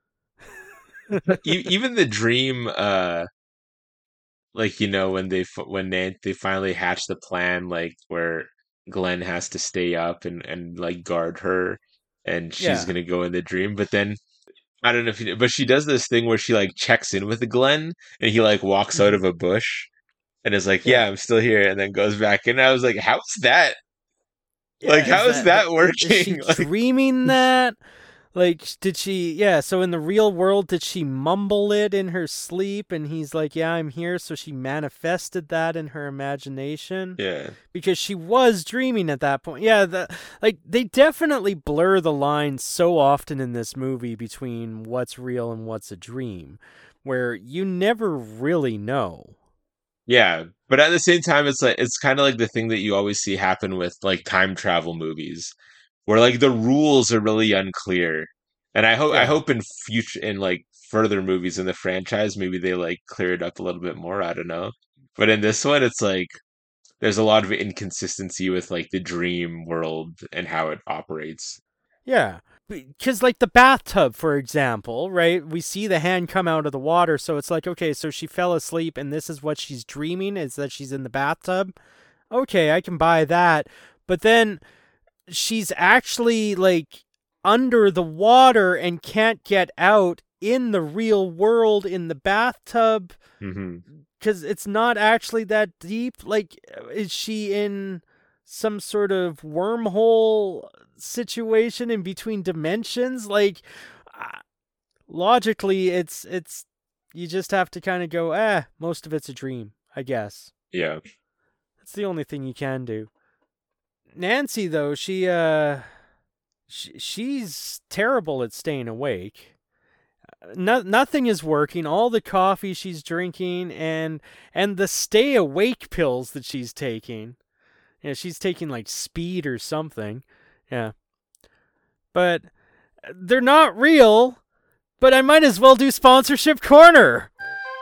E- even the dream uh like you know when they f- when they they finally hatch the plan like where Glenn has to stay up and and like guard her and she's Yeah. gonna go in the dream but then I don't know if you know, but she does this thing where she like checks in with Glenn and he like walks out Hmm. of a bush and is like Yeah. yeah I'm still here and then goes back and I was like how's that like Yeah. Is how is that, that that is she working like dreaming that? Like, did she, yeah, so in the real world, did she mumble it in her sleep? And he's like, yeah, I'm here. So she manifested that in her imagination yeah because she was dreaming at that point. Yeah, the, like, they definitely blur the line so often in this movie between what's real and what's a dream, where you never really know. yeah but at the same time it's like it's kind of like the thing that you always see happen with like time travel movies where like the rules are really unclear. And I hope I Yeah. hope in future in like further movies in the franchise maybe they like clear it up a little bit more. I don't know. But in this one it's like there's a lot of inconsistency with like the dream world and how it operates. Yeah. because like the bathtub, for example, right? We see the hand come out of the water, so it's like, okay, so she fell asleep and this is what she's dreaming, is that she's in the bathtub. Okay, I can buy that. But then she's actually like under the water and can't get out in the real world in the bathtub Hmm. because it's not actually that deep. Like, is she in some sort of wormhole situation in between dimensions? Like, uh, logically, it's it's you just have to kind of go, eh, most of it's a dream, I guess. Yeah. That's the only thing you can do. Nancy, though, she uh, she, she's terrible at staying awake. No, nothing is working. All the coffee she's drinking and and the stay awake pills that she's taking. Yeah, she's taking like speed or something. Yeah. But they're not real. But I might as well do sponsorship corner.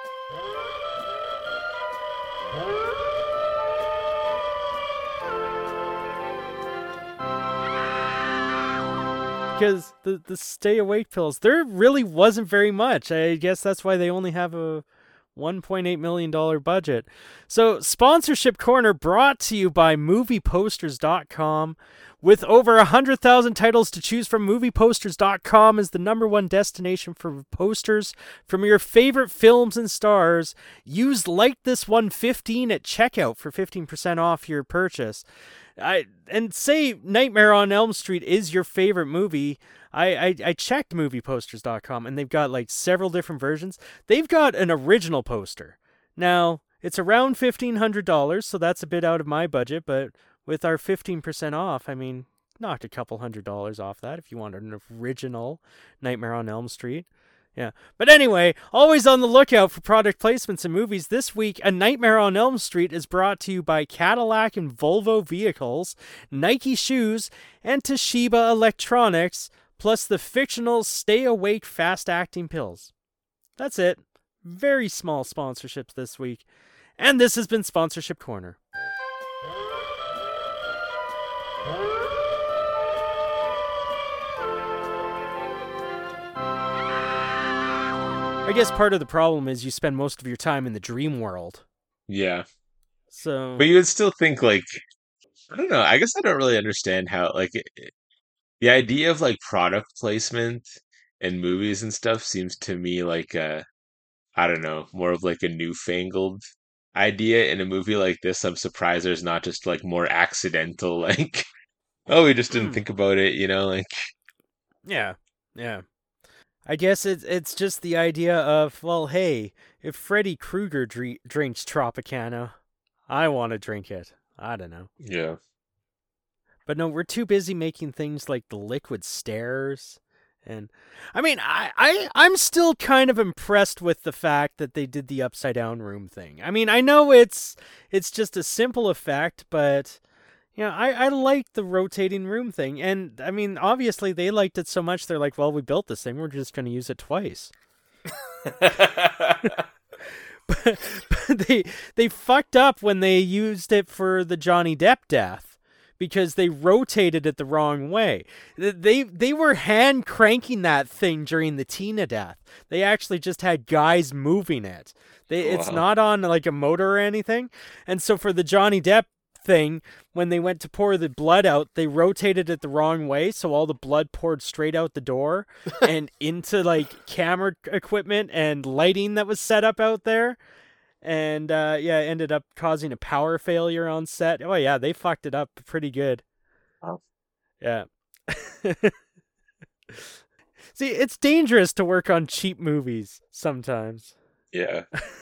Because the, the stay awake pills, there really wasn't very much. I guess that's why they only have a one point eight million dollars budget. So, Sponsorship Corner brought to you by movie posters dot com. With over one hundred thousand titles to choose from, movie posters dot com is the number one destination for posters from your favorite films and stars. Use Like This One fifteen at checkout for fifteen percent off your purchase. I and say Nightmare on Elm Street is your favorite movie. I, I, I checked movie posters dot com and they've got like several different versions. They've got an original poster. Now, it's around fifteen hundred dollars, so that's a bit out of my budget, but with our fifteen percent off, I mean, knocked a couple hundred dollars off that if you want an original Nightmare on Elm Street. Yeah. But anyway, always on the lookout for product placements in movies. This week, A Nightmare on Elm Street is brought to you by Cadillac and Volvo Vehicles, Nike Shoes, and Toshiba Electronics, plus the fictional Stay Awake Fast Acting Pills. That's it. Very small sponsorships this week. And this has been Sponsorship Corner. I guess part of the problem is you spend most of your time in the dream world. Yeah. So, But you would still think like I don't know. I guess I don't really understand how like it, it- the idea of like product placement in movies and stuff seems to me like uh I don't know, more of like a newfangled idea in a movie like this. I'm surprised there's not just like more accidental like oh, we just didn't mm, think about it, you know, like yeah, yeah. I guess it's it's just the idea of, well, hey, if Freddy Krueger dre- drinks Tropicana, I want to drink it. I don't know. yeah. But no, we're too busy making things like the liquid stairs. And I mean, I, I, I'm still kind of impressed with the fact that they did the upside down room thing. I mean, I know it's it's just a simple effect, but you know, I, I like the rotating room thing. And I mean, obviously they liked it so much they're like, well, we built this thing, we're just gonna use it twice. but, but they they fucked up when they used it for the Johnny Depp death because they rotated it the wrong way. They they were hand cranking that thing during the Tina death. They actually just had guys moving it. They it's Wow. not on like a motor or anything. And so for the Johnny Depp thing, when they went to pour the blood out, they rotated it the wrong way, so all the blood poured straight out the door and into like camera equipment and lighting that was set up out there. And uh, yeah, it ended up causing a power failure on set. Oh yeah, they fucked it up pretty good. Wow. Yeah. See, it's dangerous to work on cheap movies sometimes. Yeah.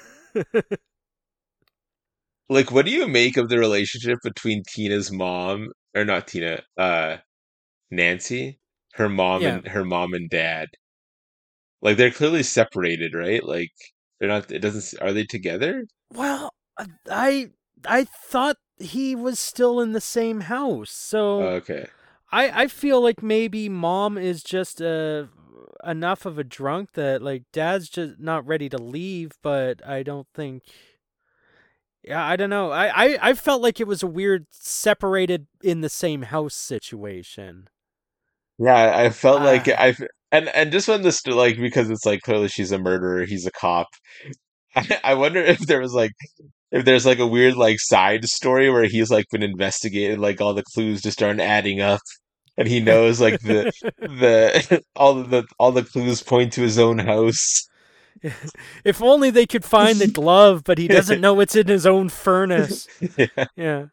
Like, what do you make of the relationship between Tina's mom, or not Tina, uh, Nancy, her mom Yeah. and her mom and dad? Like, they're clearly separated, right? Like, they're not. It doesn't. s- Are they together? Well, I I thought he was still in the same house, Oh, so okay. I I feel like maybe mom is just uh enough of a drunk that like dad's just not ready to leave, but I don't think. Yeah, I don't know. I, I, I felt like it was a weird separated in the same house situation. Yeah, I felt like Ah. I and and just when this like because it's like clearly she's a murderer, he's a cop. I, I wonder if there was like if there's like a weird like side story where he's like been investigated, like all the clues just aren't adding up, and he knows like the the all the all the clues point to his own house. If only they could find the glove, but he doesn't know it's in his own furnace. Yeah. Yeah.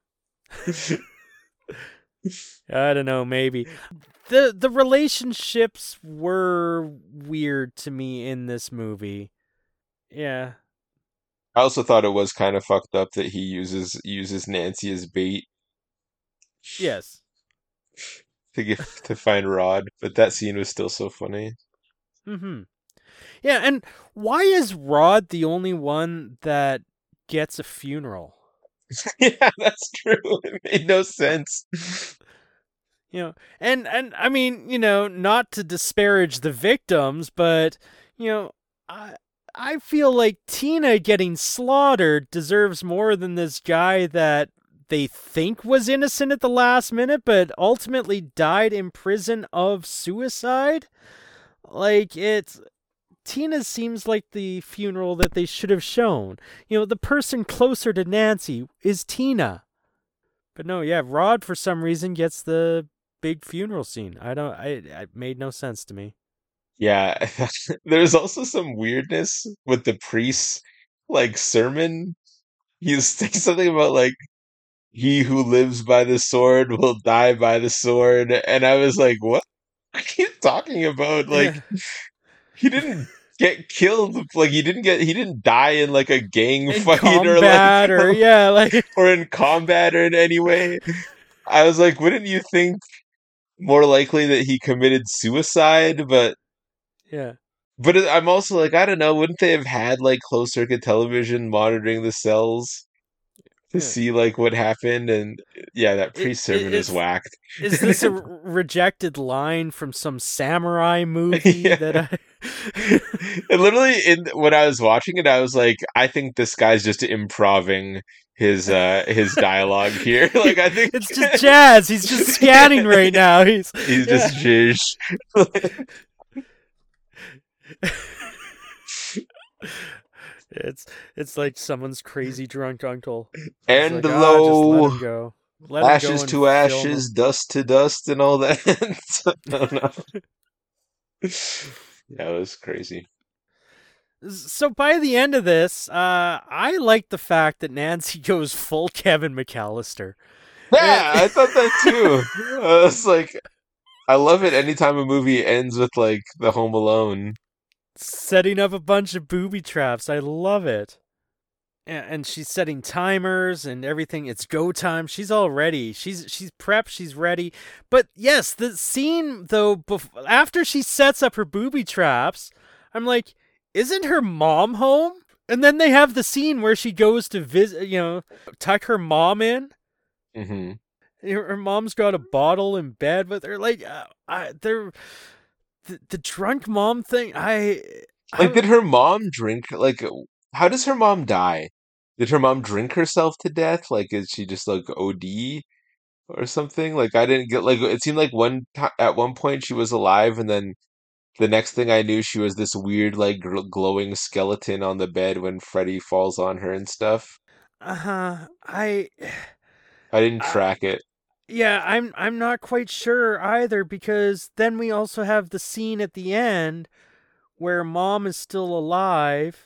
I don't know, maybe. The the relationships were weird to me in this movie. Yeah. I also thought it was kind of fucked up that he uses uses Nancy as bait Yes. to get to find Rod, but that scene was still so funny. Mhm. Yeah, and why is Rod the only one that gets a funeral? Yeah, that's true. It made no sense. You know, and and I mean, you know, not to disparage the victims, but you know, I I feel like Tina getting slaughtered deserves more than this guy that they think was innocent at the last minute, but ultimately died in prison of suicide. Like it's Tina seems like the funeral that they should have shown. You know, the person closer to Nancy is Tina. But no, yeah, Rod for some reason gets the big funeral scene. I don't. I. It made no sense to me. Yeah, there's also some weirdness with the priest's like sermon. He's saying something about like he who lives by the sword will die by the sword, and I was like, what are you talking about? Like Yeah, he didn't get killed, like he didn't get he didn't die in like a gang in fight or like combat or yeah, like or in combat or in any way. I was like, wouldn't you think more likely that he committed suicide? But yeah, but it- I'm also like, I don't know, wouldn't they have had like closed circuit television monitoring the cells to yeah. see like what happened? And yeah, that It, priest it, sermon is is whacked. is this a r- rejected line from some samurai movie that Yeah. I? And literally in when I was watching it, I was like, I think this guy's just improving his uh his dialogue here. Like I think It's just jazz. He's just scanning right now. He's he's yeah. just zhizh. It's it's like someone's crazy drunk uncle. He's And like, ah, just let lo, him go. Let him go ashes and to film ashes, him. dust to dust, and all that. I don't know. Yeah, it was crazy. So by the end of this, uh, I like the fact that Nancy goes full Kevin McAllister. And Yeah, I thought that too. I was like, I love it anytime a movie ends with like the Home Alone. setting up a bunch of booby traps. I love it. And she's setting timers and everything. It's go time. She's all ready. She's she's prepped. She's ready. But yes, the scene though, bef- after she sets up her booby traps, I'm like, isn't her mom home? And then they have the scene where she goes to visit, you know, tuck her mom in. Hmm. Her, her mom's got a bottle in bed with her. Like, uh, I, they're the, the drunk mom thing. I, Like, I, did her mom drink? Like, how does her mom die? Did her mom drink herself to death? Like, is she just like O D or something? Like, I didn't get like it seemed like one ti at one point she was alive, and then the next thing I knew, she was this weird, like, gl glowing skeleton on the bed when Freddy falls on her and stuff. uh huh. I, I didn't I, track it. Yeah, I'm I'm not quite sure either because then we also have the scene at the end where mom is still alive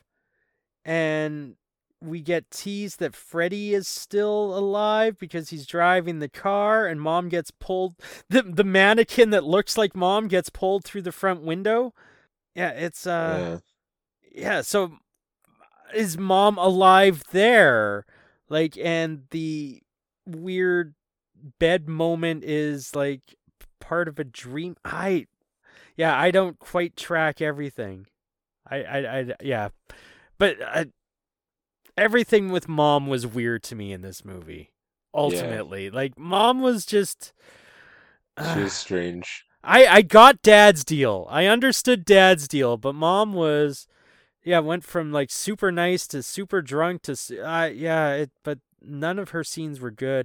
and we get teased that Freddy is still alive because he's driving the car and mom gets pulled the the mannequin that looks like mom gets pulled through the front window. Yeah, it's uh Yeah. yeah, so is mom alive there? Like and the weird bed moment is like part of a dream. I yeah, I don't quite track everything. I I, I yeah, but uh, everything with mom was weird to me in this movie. Yeah. Ultimately, like mom was just. She Uh, was strange. I I got dad's deal. I understood dad's deal, but mom was yeah went from like super nice to super drunk to uh, yeah it but none of her scenes were good.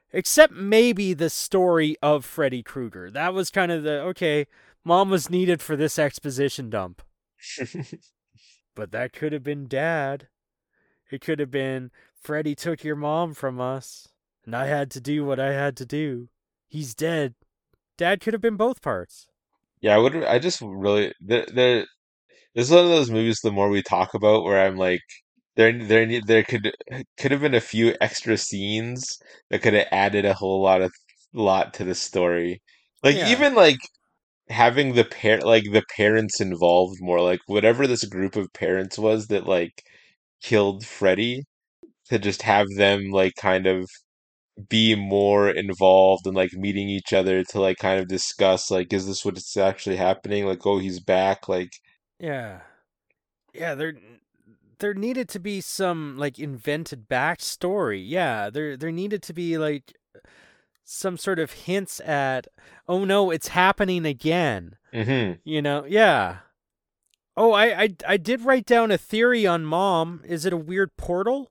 Except maybe the story of Freddy Krueger. That was kind of the, okay, mom was needed for this exposition dump. But that could have been dad. It could have been, Freddy took your mom from us, and I had to do what I had to do. He's dead. Dad could have been both parts. Yeah, I would. I just really there. There. This is one of those movies. The more we talk about, where I'm like, there, there, need- there could could have been a few extra scenes that could have added a whole lot of lot to the story. Like Yeah. even like having the par like the parents involved more. Like whatever this group of parents was that like killed Freddy, to just have them like kind of be more involved and like meeting each other to like kind of discuss like is this what's actually happening? Like, oh, he's back. Like, Yeah. Yeah, there there needed to be some like invented backstory. Yeah, there there needed to be like some sort of hints at, oh no, it's happening again. hmm You know? Yeah. Oh, I I I did write down a theory on mom. Is it a weird portal?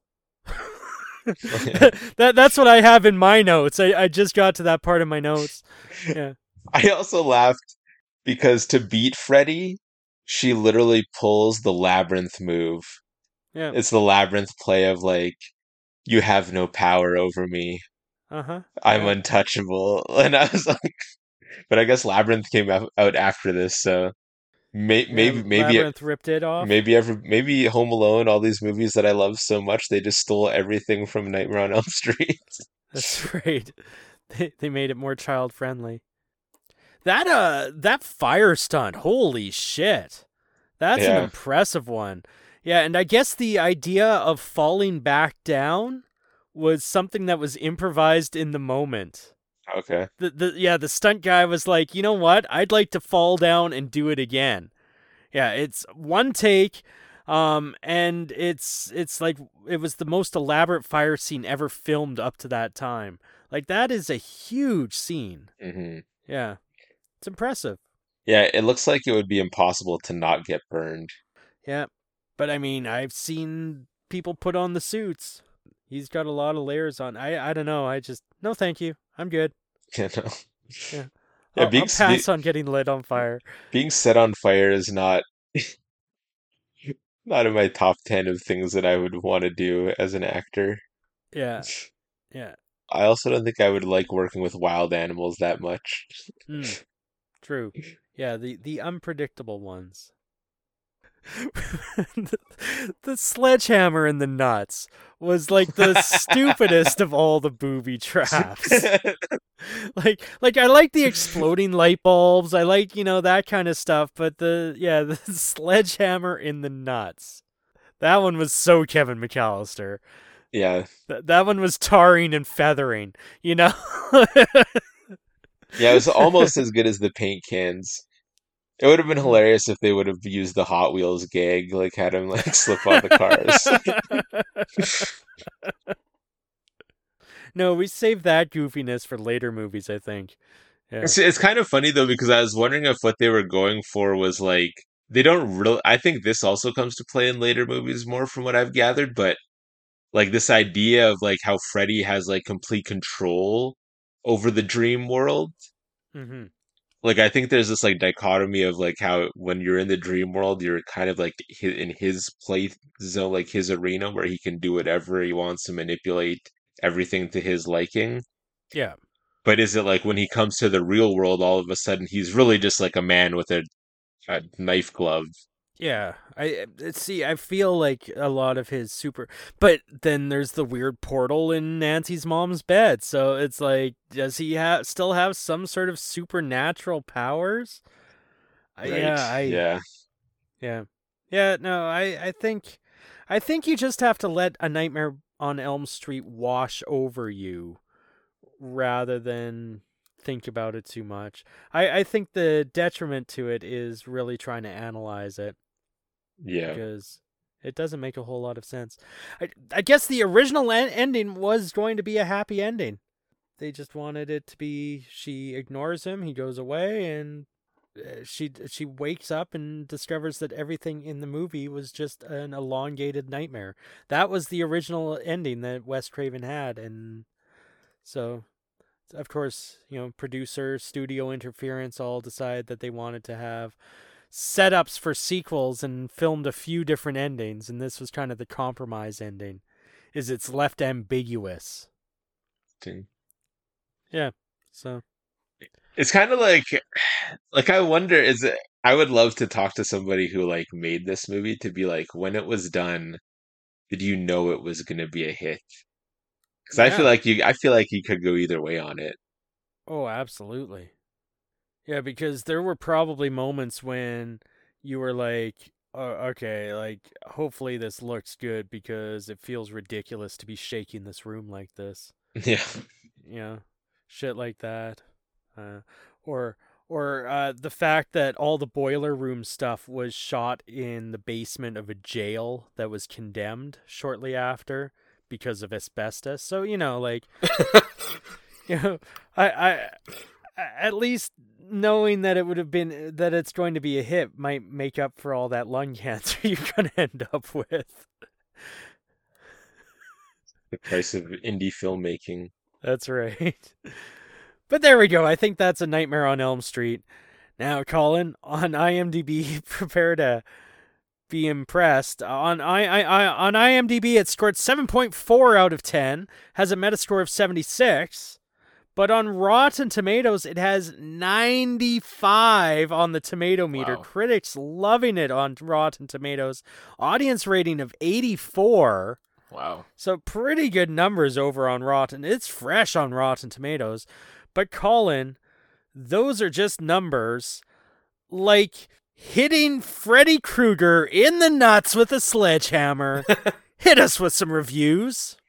that that's what I have in my notes. I, I just got to that part of my notes. Yeah. I also laughed because to beat Freddy, she literally pulls the labyrinth move. Yeah. It's the labyrinth play of like, you have no power over me. Uh-huh. I'm Yeah. untouchable. And I was like, but I guess Labyrinth came out, out after this, so may, Yeah, maybe maybe Labyrinth ripped it off. maybe ever maybe Home Alone, all these movies that I love so much, they just stole everything from Nightmare on Elm Street. That's right. They they made it more child friendly. That uh that fire stunt, holy shit. That's an Yeah. impressive one. Yeah, and I guess the idea of falling back down was something that was improvised in the moment. Okay. The the yeah, the stunt guy was like, "You know what? I'd like to fall down and do it again." Yeah, it's one take, um, and it's it's like it was the most elaborate fire scene ever filmed up to that time. Like that is a huge scene. hmm Yeah, it's impressive. Yeah, it looks like it would be impossible to not get burned. Yeah, but I mean, I've seen people put on the suits. He's got a lot of layers on. I I don't know. I just no, thank you. I'm good. You know? Yeah, Yeah, I'll being I'll s- be, pass on getting lit on fire. being set on fire is not not in my top ten of things that I would want to do as an actor. Yeah, yeah. I also don't think I would like working with wild animals that much. Hmm. True. Yeah, the the unpredictable ones. the, the sledgehammer in the nuts was like the stupidest of all the booby traps. like like I like the exploding light bulbs. I like, you know, that kind of stuff, but the yeah, the sledgehammer in the nuts. That one was so Kevin McAllister. Yeah. That that one was tarring and feathering, you know? Yeah, it was almost as good as the paint cans. It would have been Hmm. hilarious if they would have used the Hot Wheels gag, like had him like slip on the cars. No, we saved that goofiness for later movies, I think. Yeah. It's, it's kind of funny though because I was wondering if what they were going for was like they don't really. I think this also comes to play in later movies more from what I've gathered, but like this idea of like how Freddy has like complete control over the dream world. Hmm. Like I think there's this like dichotomy of like how when you're in the dream world, you're kind of like hi- in his play zone, like his arena where he can do whatever he wants to manipulate everything to his liking. Yeah. But is it like when he comes to the real world, all of a sudden he's really just like a man with a, a knife glove? Yeah. I uh, see, I feel like a lot of his super but then there's the weird portal in Nancy's mom's bed. So it's like does he have still have some sort of supernatural powers? Uh, Right. yeah, I Yeah. yeah. Yeah, no, I I think I think you just have to let A Nightmare on Elm Street wash over you rather than think about it too much. I, I think the detriment to it is really trying to analyze it Yeah. because it doesn't make a whole lot of sense. I, I guess the original en- ending was going to be a happy ending. They just wanted it to be she ignores him, he goes away, and uh, she she wakes up and discovers that everything in the movie was just an elongated nightmare. That was the original ending that Wes Craven had, and So, of course, you know, producer, studio interference all decided that they wanted to have setups for sequels and filmed a few different endings, and this was kind of the compromise ending. Is it's left ambiguous. Thing. Yeah. So It's kind of like, like I wonder, is it? I would love to talk to somebody who like made this movie to be like, when it was done, did you know it was going to be a hit? Because I feel yeah. like you, I feel like you could go either way on it. Oh, absolutely. Yeah, because there were probably moments when you were like, oh, okay, like hopefully this looks good because it feels ridiculous to be shaking this room like this. Yeah. You know, shit like that. Uh, or or uh, the fact that all the boiler room stuff was shot in the basement of a jail that was condemned shortly after because of asbestos. So, you know, like, you know, I, I at least knowing that it would have been that it's going to be a hit might make up for all that lung cancer you're going to end up with. The price of indie filmmaking. That's right. But there we go. I think that's A Nightmare on Elm Street. Now, Colin, on IMDb, prepare to be impressed. On I, I, I on IMDb, it scored seven point four out of ten, has a Metascore of seventy-six. But on Rotten Tomatoes, it has ninety-five on the tomato meter. Wow. Critics loving it on Rotten Tomatoes. Audience rating of eighty-four. Wow. So pretty good numbers over on Rotten. It's fresh on Rotten Tomatoes. But Colin, those are just numbers. Like hitting Freddy Krueger in the nuts with a sledgehammer. Hit us with some reviews.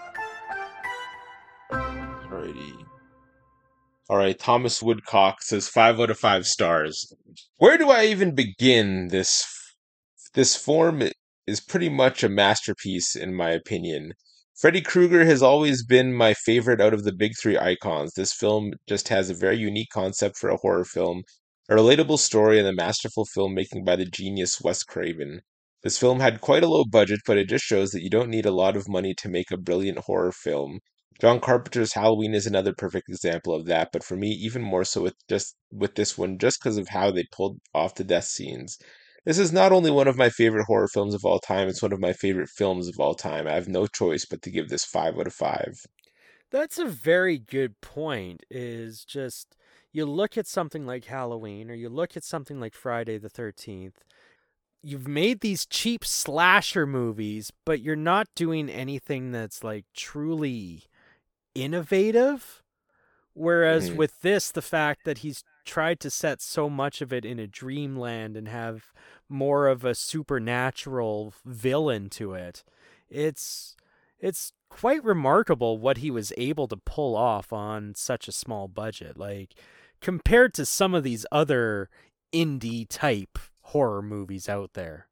Alrighty. All right, Thomas Woodcock says five out of five stars. Where do I even begin? This this form is pretty much a masterpiece in my opinion. Freddy Krueger has always been my favorite out of the big three icons. This film just has a very unique concept for a horror film, a relatable story, and a masterful filmmaking by the genius Wes Craven. This film had quite a low budget, but it just shows that you don't need a lot of money to make a brilliant horror film. John Carpenter's Halloween is another perfect example of that, but for me, even more so with just with this one, just because of how they pulled off the death scenes. This is not only one of my favorite horror films of all time, it's one of my favorite films of all time. I have no choice but to give this five out of five. That's a very good point. Is just you look at something like Halloween or you look at something like Friday the thirteenth. You've made these cheap slasher movies, but you're not doing anything that's like truly innovative. Whereas Mhm. with this, the fact that he's tried to set so much of it in a dreamland and have more of a supernatural villain to it, it's it's quite remarkable what he was able to pull off on such a small budget. Like compared to some of these other indie type horror movies out there.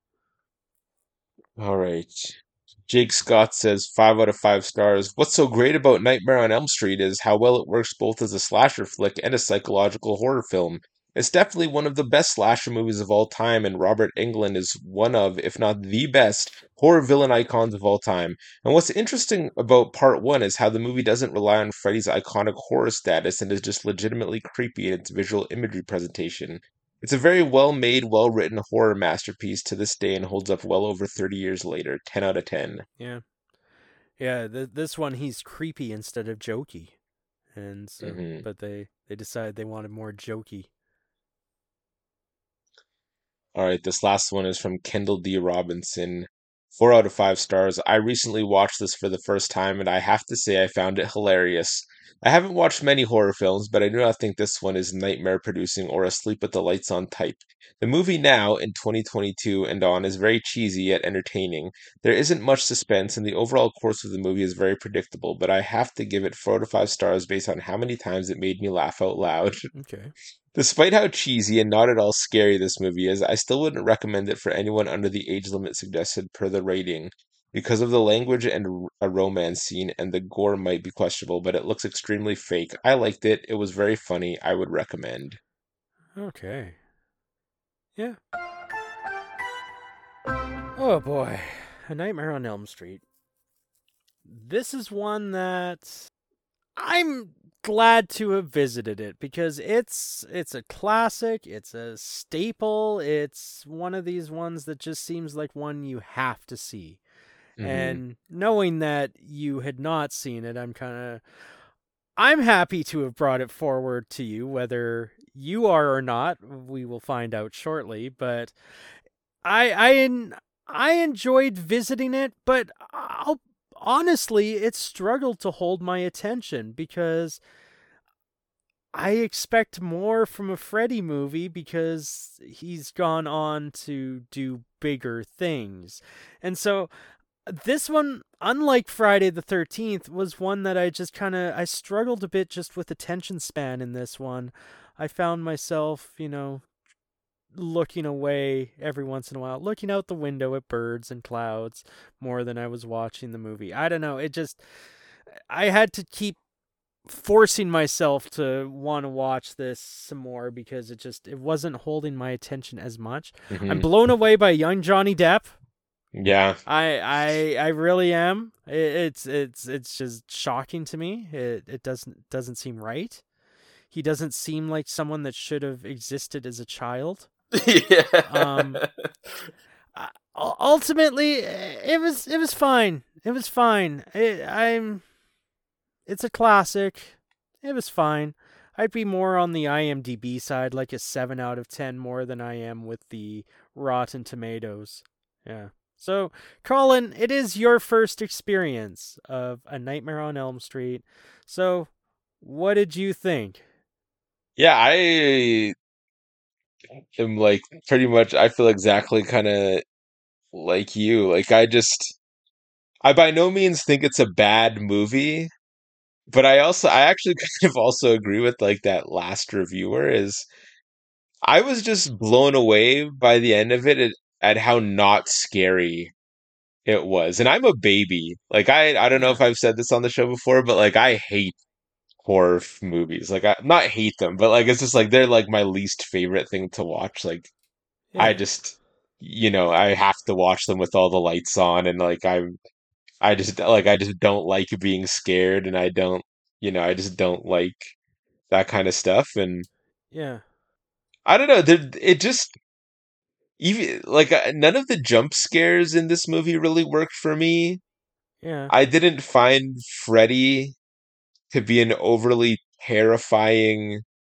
All right. Jake Scott says five out of five stars. What's so great about Nightmare on Elm Street is how well it works both as a slasher flick and a psychological horror film. It's definitely one of the best slasher movies of all time, and Robert Englund is one of, if not the best, horror villain icons of all time. And what's interesting about part one is how the movie doesn't rely on Freddy's iconic horror status and is just legitimately creepy in its visual imagery presentation. It's a very well made, well written horror masterpiece to this day and holds up well over thirty years later. ten out of ten. Yeah. Yeah, th- this one he's creepy instead of jokey. And so hmm but they they decided they wanted more jokey. All right, this last one is from Kendall D. Robinson. Four out of five stars. I recently watched this for the first time, and I have to say I found it hilarious. I haven't watched many horror films, but I do not think this one is nightmare producing or asleep with the lights on type. The movie now, in twenty twenty-two and on, is very cheesy yet entertaining. There isn't much suspense, and the overall course of the movie is very predictable, but I have to give it four out of five stars based on how many times it made me laugh out loud. Okay. Despite how cheesy and not at all scary this movie is, I still wouldn't recommend it for anyone under the age limit suggested per the rating. Because of the language and r- a romance scene, and the gore might be questionable, but it looks extremely fake. I liked it. It was very funny. I would recommend. Okay. Yeah. Oh boy. A Nightmare on Elm Street. This is one that I'm glad to have visited it because it's it's a classic, it's a staple, it's one of these ones that just seems like one you have to see. Hmm. And knowing that you had not seen it, I'm kind of I'm happy to have brought it forward to you, whether you are or not. We will find out shortly, but I I I enjoyed visiting it, but I'll honestly, it struggled to hold my attention because I expect more from a Freddy movie because he's gone on to do bigger things. And so this one, unlike Friday the thirteenth, was one that I just kind of I struggled a bit just with attention span in this one. I found myself, you know, looking away every once in a while, looking out the window at birds and clouds more than I was watching the movie. I don't know, it just I had to keep forcing myself to want to watch this some more because it just it wasn't holding my attention as much. I'm Hmm. blown away by young Johnny Depp. Yeah. I I I really am. It, it's it's it's just shocking to me. It it doesn't doesn't seem right. He doesn't seem like someone that should have existed as a child. Um Yeah. uh, ultimately it was it was fine. It was fine. It, I'm it's a classic. It was fine. I'd be more on the IMDb side, like a seven out of ten more than I am with the Rotten Tomatoes. Yeah. So, Colin, it is your first experience of A Nightmare on Elm Street. So, what did you think? Yeah, I am like pretty much I feel exactly kind of like you. Like I just I by no means think it's a bad movie, but I also I actually kind of also agree with like that last reviewer is I was just blown away by the end of it at, at how not scary it was. And I'm a baby. Like I I don't know Yeah. if I've said this on the show before, but like I hate horror f- movies. Like I not hate them, but like it's just like they're like my least favorite thing to watch. Like I Yeah. just you know, I have to watch them with all the lights on and like I'm I just like I just don't like being scared and I don't you know, I just don't like that kind of stuff and Yeah. I don't know, there, it just even like uh, none of the jump scares in this movie really worked for me. Yeah. I didn't find Freddy to be an overly terrifying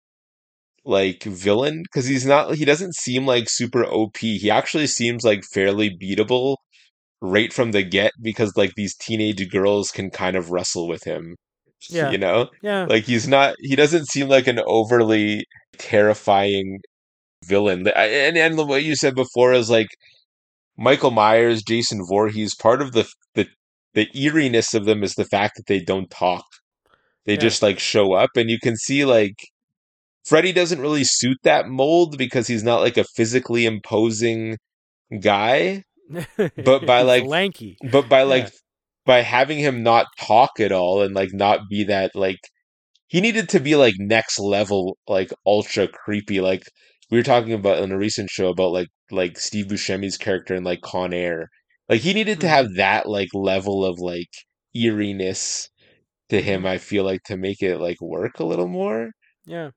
like villain because he's not he doesn't seem like super O P. He actually seems like fairly beatable right from the get because like these teenage girls can kind of wrestle with him. Yeah. You know? Yeah. Like he's not he doesn't seem like an overly terrifying villain. I- And and what you said before is like Michael Myers, Jason Voorhees, part of the the the eeriness of them is the fact that they don't talk. They Yeah. just like show up and you can see like Freddy doesn't really suit that mold because he's not like a physically imposing guy, but by He's like lanky. but by like Yeah. by having him not talk at all and like not be that like he needed to be like next level like ultra creepy like we were talking about in a recent show about like like Steve Buscemi's character in like Con Air. Like he needed to Mhm. have that like level of like eeriness to him, Mhm. I feel like to make it like work a little more. Yeah.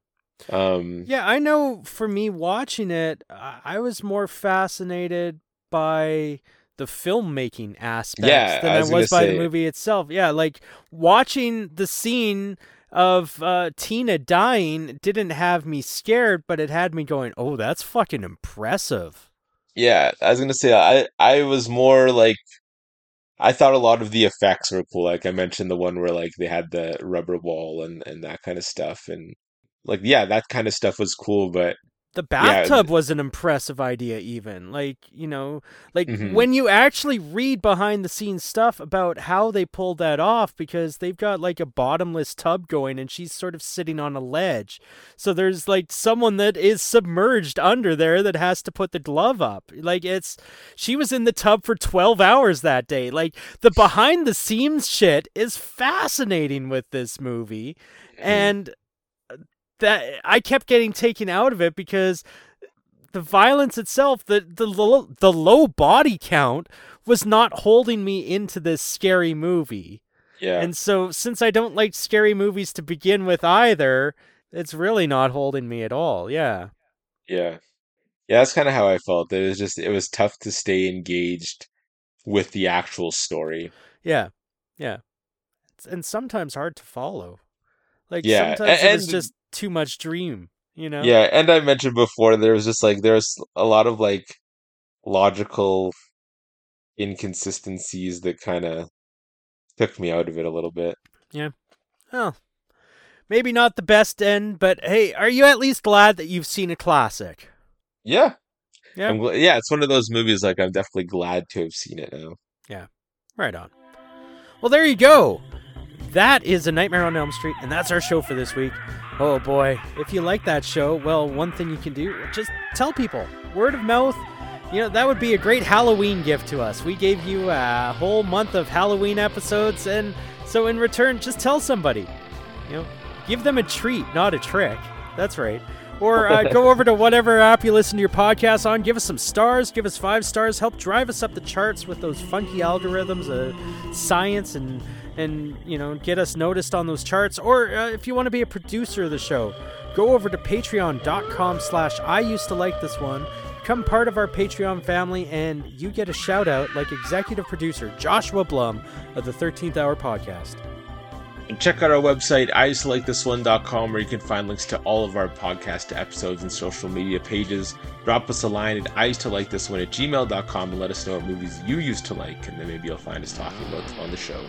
Um Yeah, I know for me watching it, I I was more fascinated by the filmmaking aspects yeah, than I I was gonna was by the say movie itself. Yeah, like watching the scene of uh, Tina dying didn't have me scared, but it had me going, "Oh, that's fucking impressive." yeah, I was gonna say I I was more like I thought a lot of the effects were cool. Like I mentioned the one where like they had the rubber ball and and that kind of stuff and like yeah, that kind of stuff was cool, but The yeah, bathtub was an impressive idea even, like, you know, like hmm when you actually read behind the scenes stuff about how they pulled that off, because they've got like a bottomless tub going and she's sort of sitting on a ledge, so there's like someone that is submerged under there that has to put the glove up. Like, it's she was in the tub for twelve hours that day. Like, the behind the scenes shit is fascinating with this movie. hmm And that I kept getting taken out of it because the violence itself, the the low, the low body count was not holding me into this scary movie. Yeah. And so since I don't like scary movies to begin with either, it's really not holding me at all. Yeah. Yeah. Yeah, that's kind of how I felt. It was just it was tough to stay engaged with the actual story. Yeah. Yeah. It's- And sometimes hard to follow. Like Yeah, sometimes it was and, and just too much dream, you know? yeah, and I mentioned before there was just like there was a lot of like logical inconsistencies that kind of took me out of it a little bit. Yeah. Well, maybe not the best end, but hey, are you at least glad that you've seen a classic? Yeah, Yeah. I'm gl- yeah, it's one of those movies like I'm definitely glad to have seen it now. Yeah. Right on. Well, there you go. That is A Nightmare on Elm Street, and that's our show for this week. Oh boy, if you like that show, well, one thing you can do, just tell people. Word of mouth, you know, that would be a great Halloween gift to us. We gave you a whole month of Halloween episodes, and so in return, just tell somebody. You know, give them a treat, not a trick. That's right. Or uh, go over to whatever app you listen to your podcast on, give us some stars, give us five stars, help drive us up the charts with those funky algorithms of science and, and you know, get us noticed on those charts. Or uh, if you want to be a producer of the show, go over to patreon.com slash I used to like this one, become part of our Patreon family, and you get a shout out like executive producer Joshua Blum of the thirteenth Hour Podcast. And check out our website, I used to like this one dot com, where you can find links to all of our podcast episodes and social media pages. Drop us a line at I used to like this one at gmail dot com and let us know what movies you used to like, and then maybe you'll find us talking about them on the show.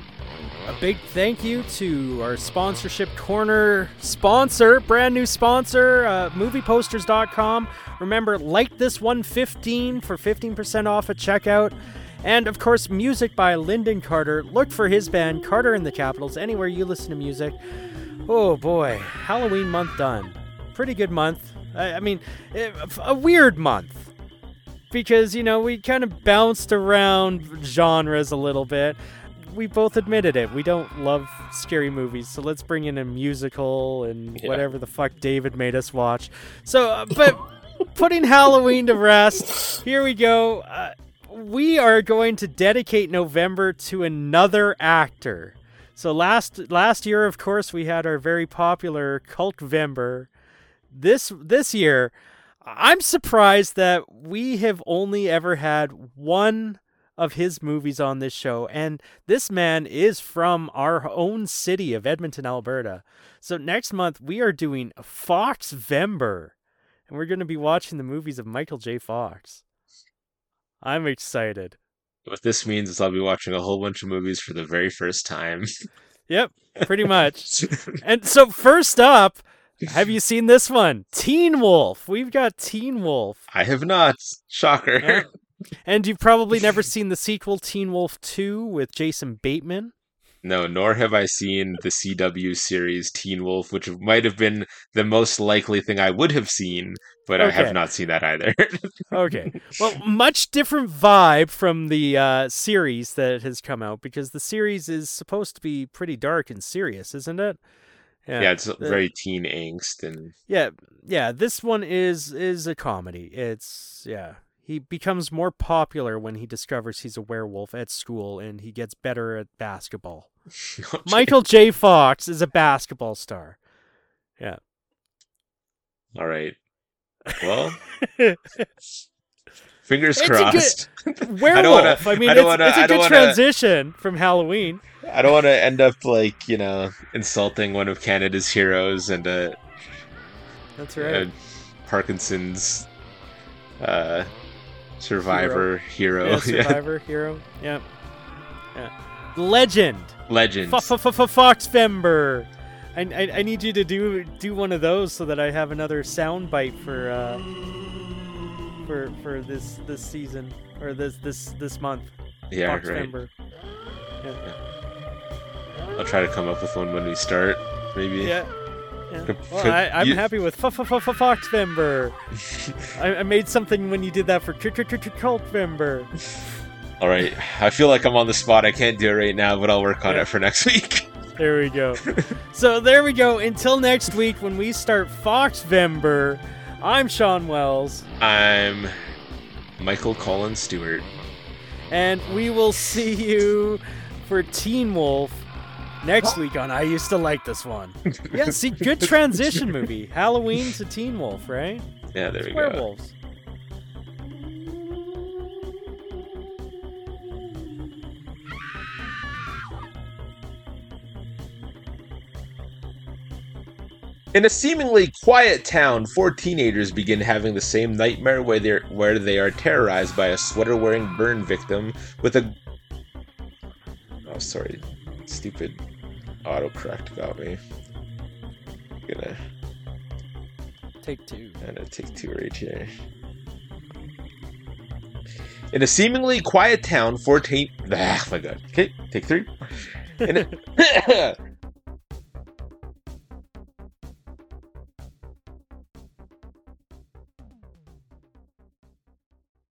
A big thank you to our sponsorship corner sponsor, brand new sponsor, uh, movie posters dot com. Remember, like this one fifteen for fifteen percent off at checkout. And, of course, music by Lyndon Carter. Look for his band, Carter and the Capitals, anywhere you listen to music. Oh, boy. Halloween month done. Pretty good month. I, I mean, a weird month. Because, you know, we kind of bounced around genres a little bit. We both admitted it. We don't love scary movies, so let's bring in a musical and Yeah. whatever the fuck David made us watch. So, uh, but putting Halloween to rest, here we go. Uh, we are going to dedicate November to another actor. So last last year, of course, we had our very popular Cultvember. This this year, I'm surprised that we have only ever had one of his movies on this show, and this man is from our own city of Edmonton, Alberta. So next month we are doing Foxvember, and we're going to be watching the movies of Michael J. Fox. I'm excited. What this means is I'll be watching a whole bunch of movies for the very first time. Yep, pretty much. And so first up, have you seen this one? Teen Wolf. We've got Teen Wolf. I have not. Shocker. Yeah. And you've probably never seen the sequel, Teen Wolf two, with Jason Bateman. No, nor have I seen the C W series Teen Wolf, which might have been the most likely thing I would have seen, but I Okay. have not seen that either. Okay. Well, much different vibe from the uh, series that has come out, because the series is supposed to be pretty dark and serious, isn't it? Yeah, it's The- very teen angst and Yeah, yeah. This one is is a comedy. It's yeah. He becomes more popular when he discovers he's a werewolf at school, and he gets better at basketball. Michael J. Fox is a basketball star. Yeah. All right. Well, fingers It's a crossed. Werewolf. I, wanna- mean, I don't it's, wanna- it's a I don't good wanna- transition from Halloween. I don't want to end up like, you know, insulting one of Canada's heroes and uh, That's right. uh Parkinson's uh survivor hero. Yeah, Yeah. Survivor hero. Yeah. Yeah. Legend. Legend. Foxvember. I, I I need you to do do one of those so that I have another sound bite for uh for for this this season or this this this month. Yeah, right. Foxvember. Yeah. I'll try to come up with one when we start, maybe. Yeah. Yeah. Could- Well, could I, I'm you- happy with Foxvember. I, I made something when you did that for Cultvember. All right. I feel like I'm on the spot. I can't do it right now, but I'll work on Yeah. it for next week. There we go. So there we go. Until next week when we start Foxvember, I'm Sean Wells, I'm Michael Collins Stewart. and we will see you for Teen Wolf Next week on I Used to Like This One. Yeah, see, good transition movie. Halloween to Teen Wolf, right? Yeah, there we go. Werewolves. In a seemingly quiet town, four teenagers begin having the same nightmare where, they're, where they are terrorized by a sweater-wearing burn victim with a... Oh, sorry. Stupid autocorrect got me. I'm gonna... Take two. I'm gonna take two right here. In a seemingly quiet town, four teen... Ah, my god. Okay, take three. In a...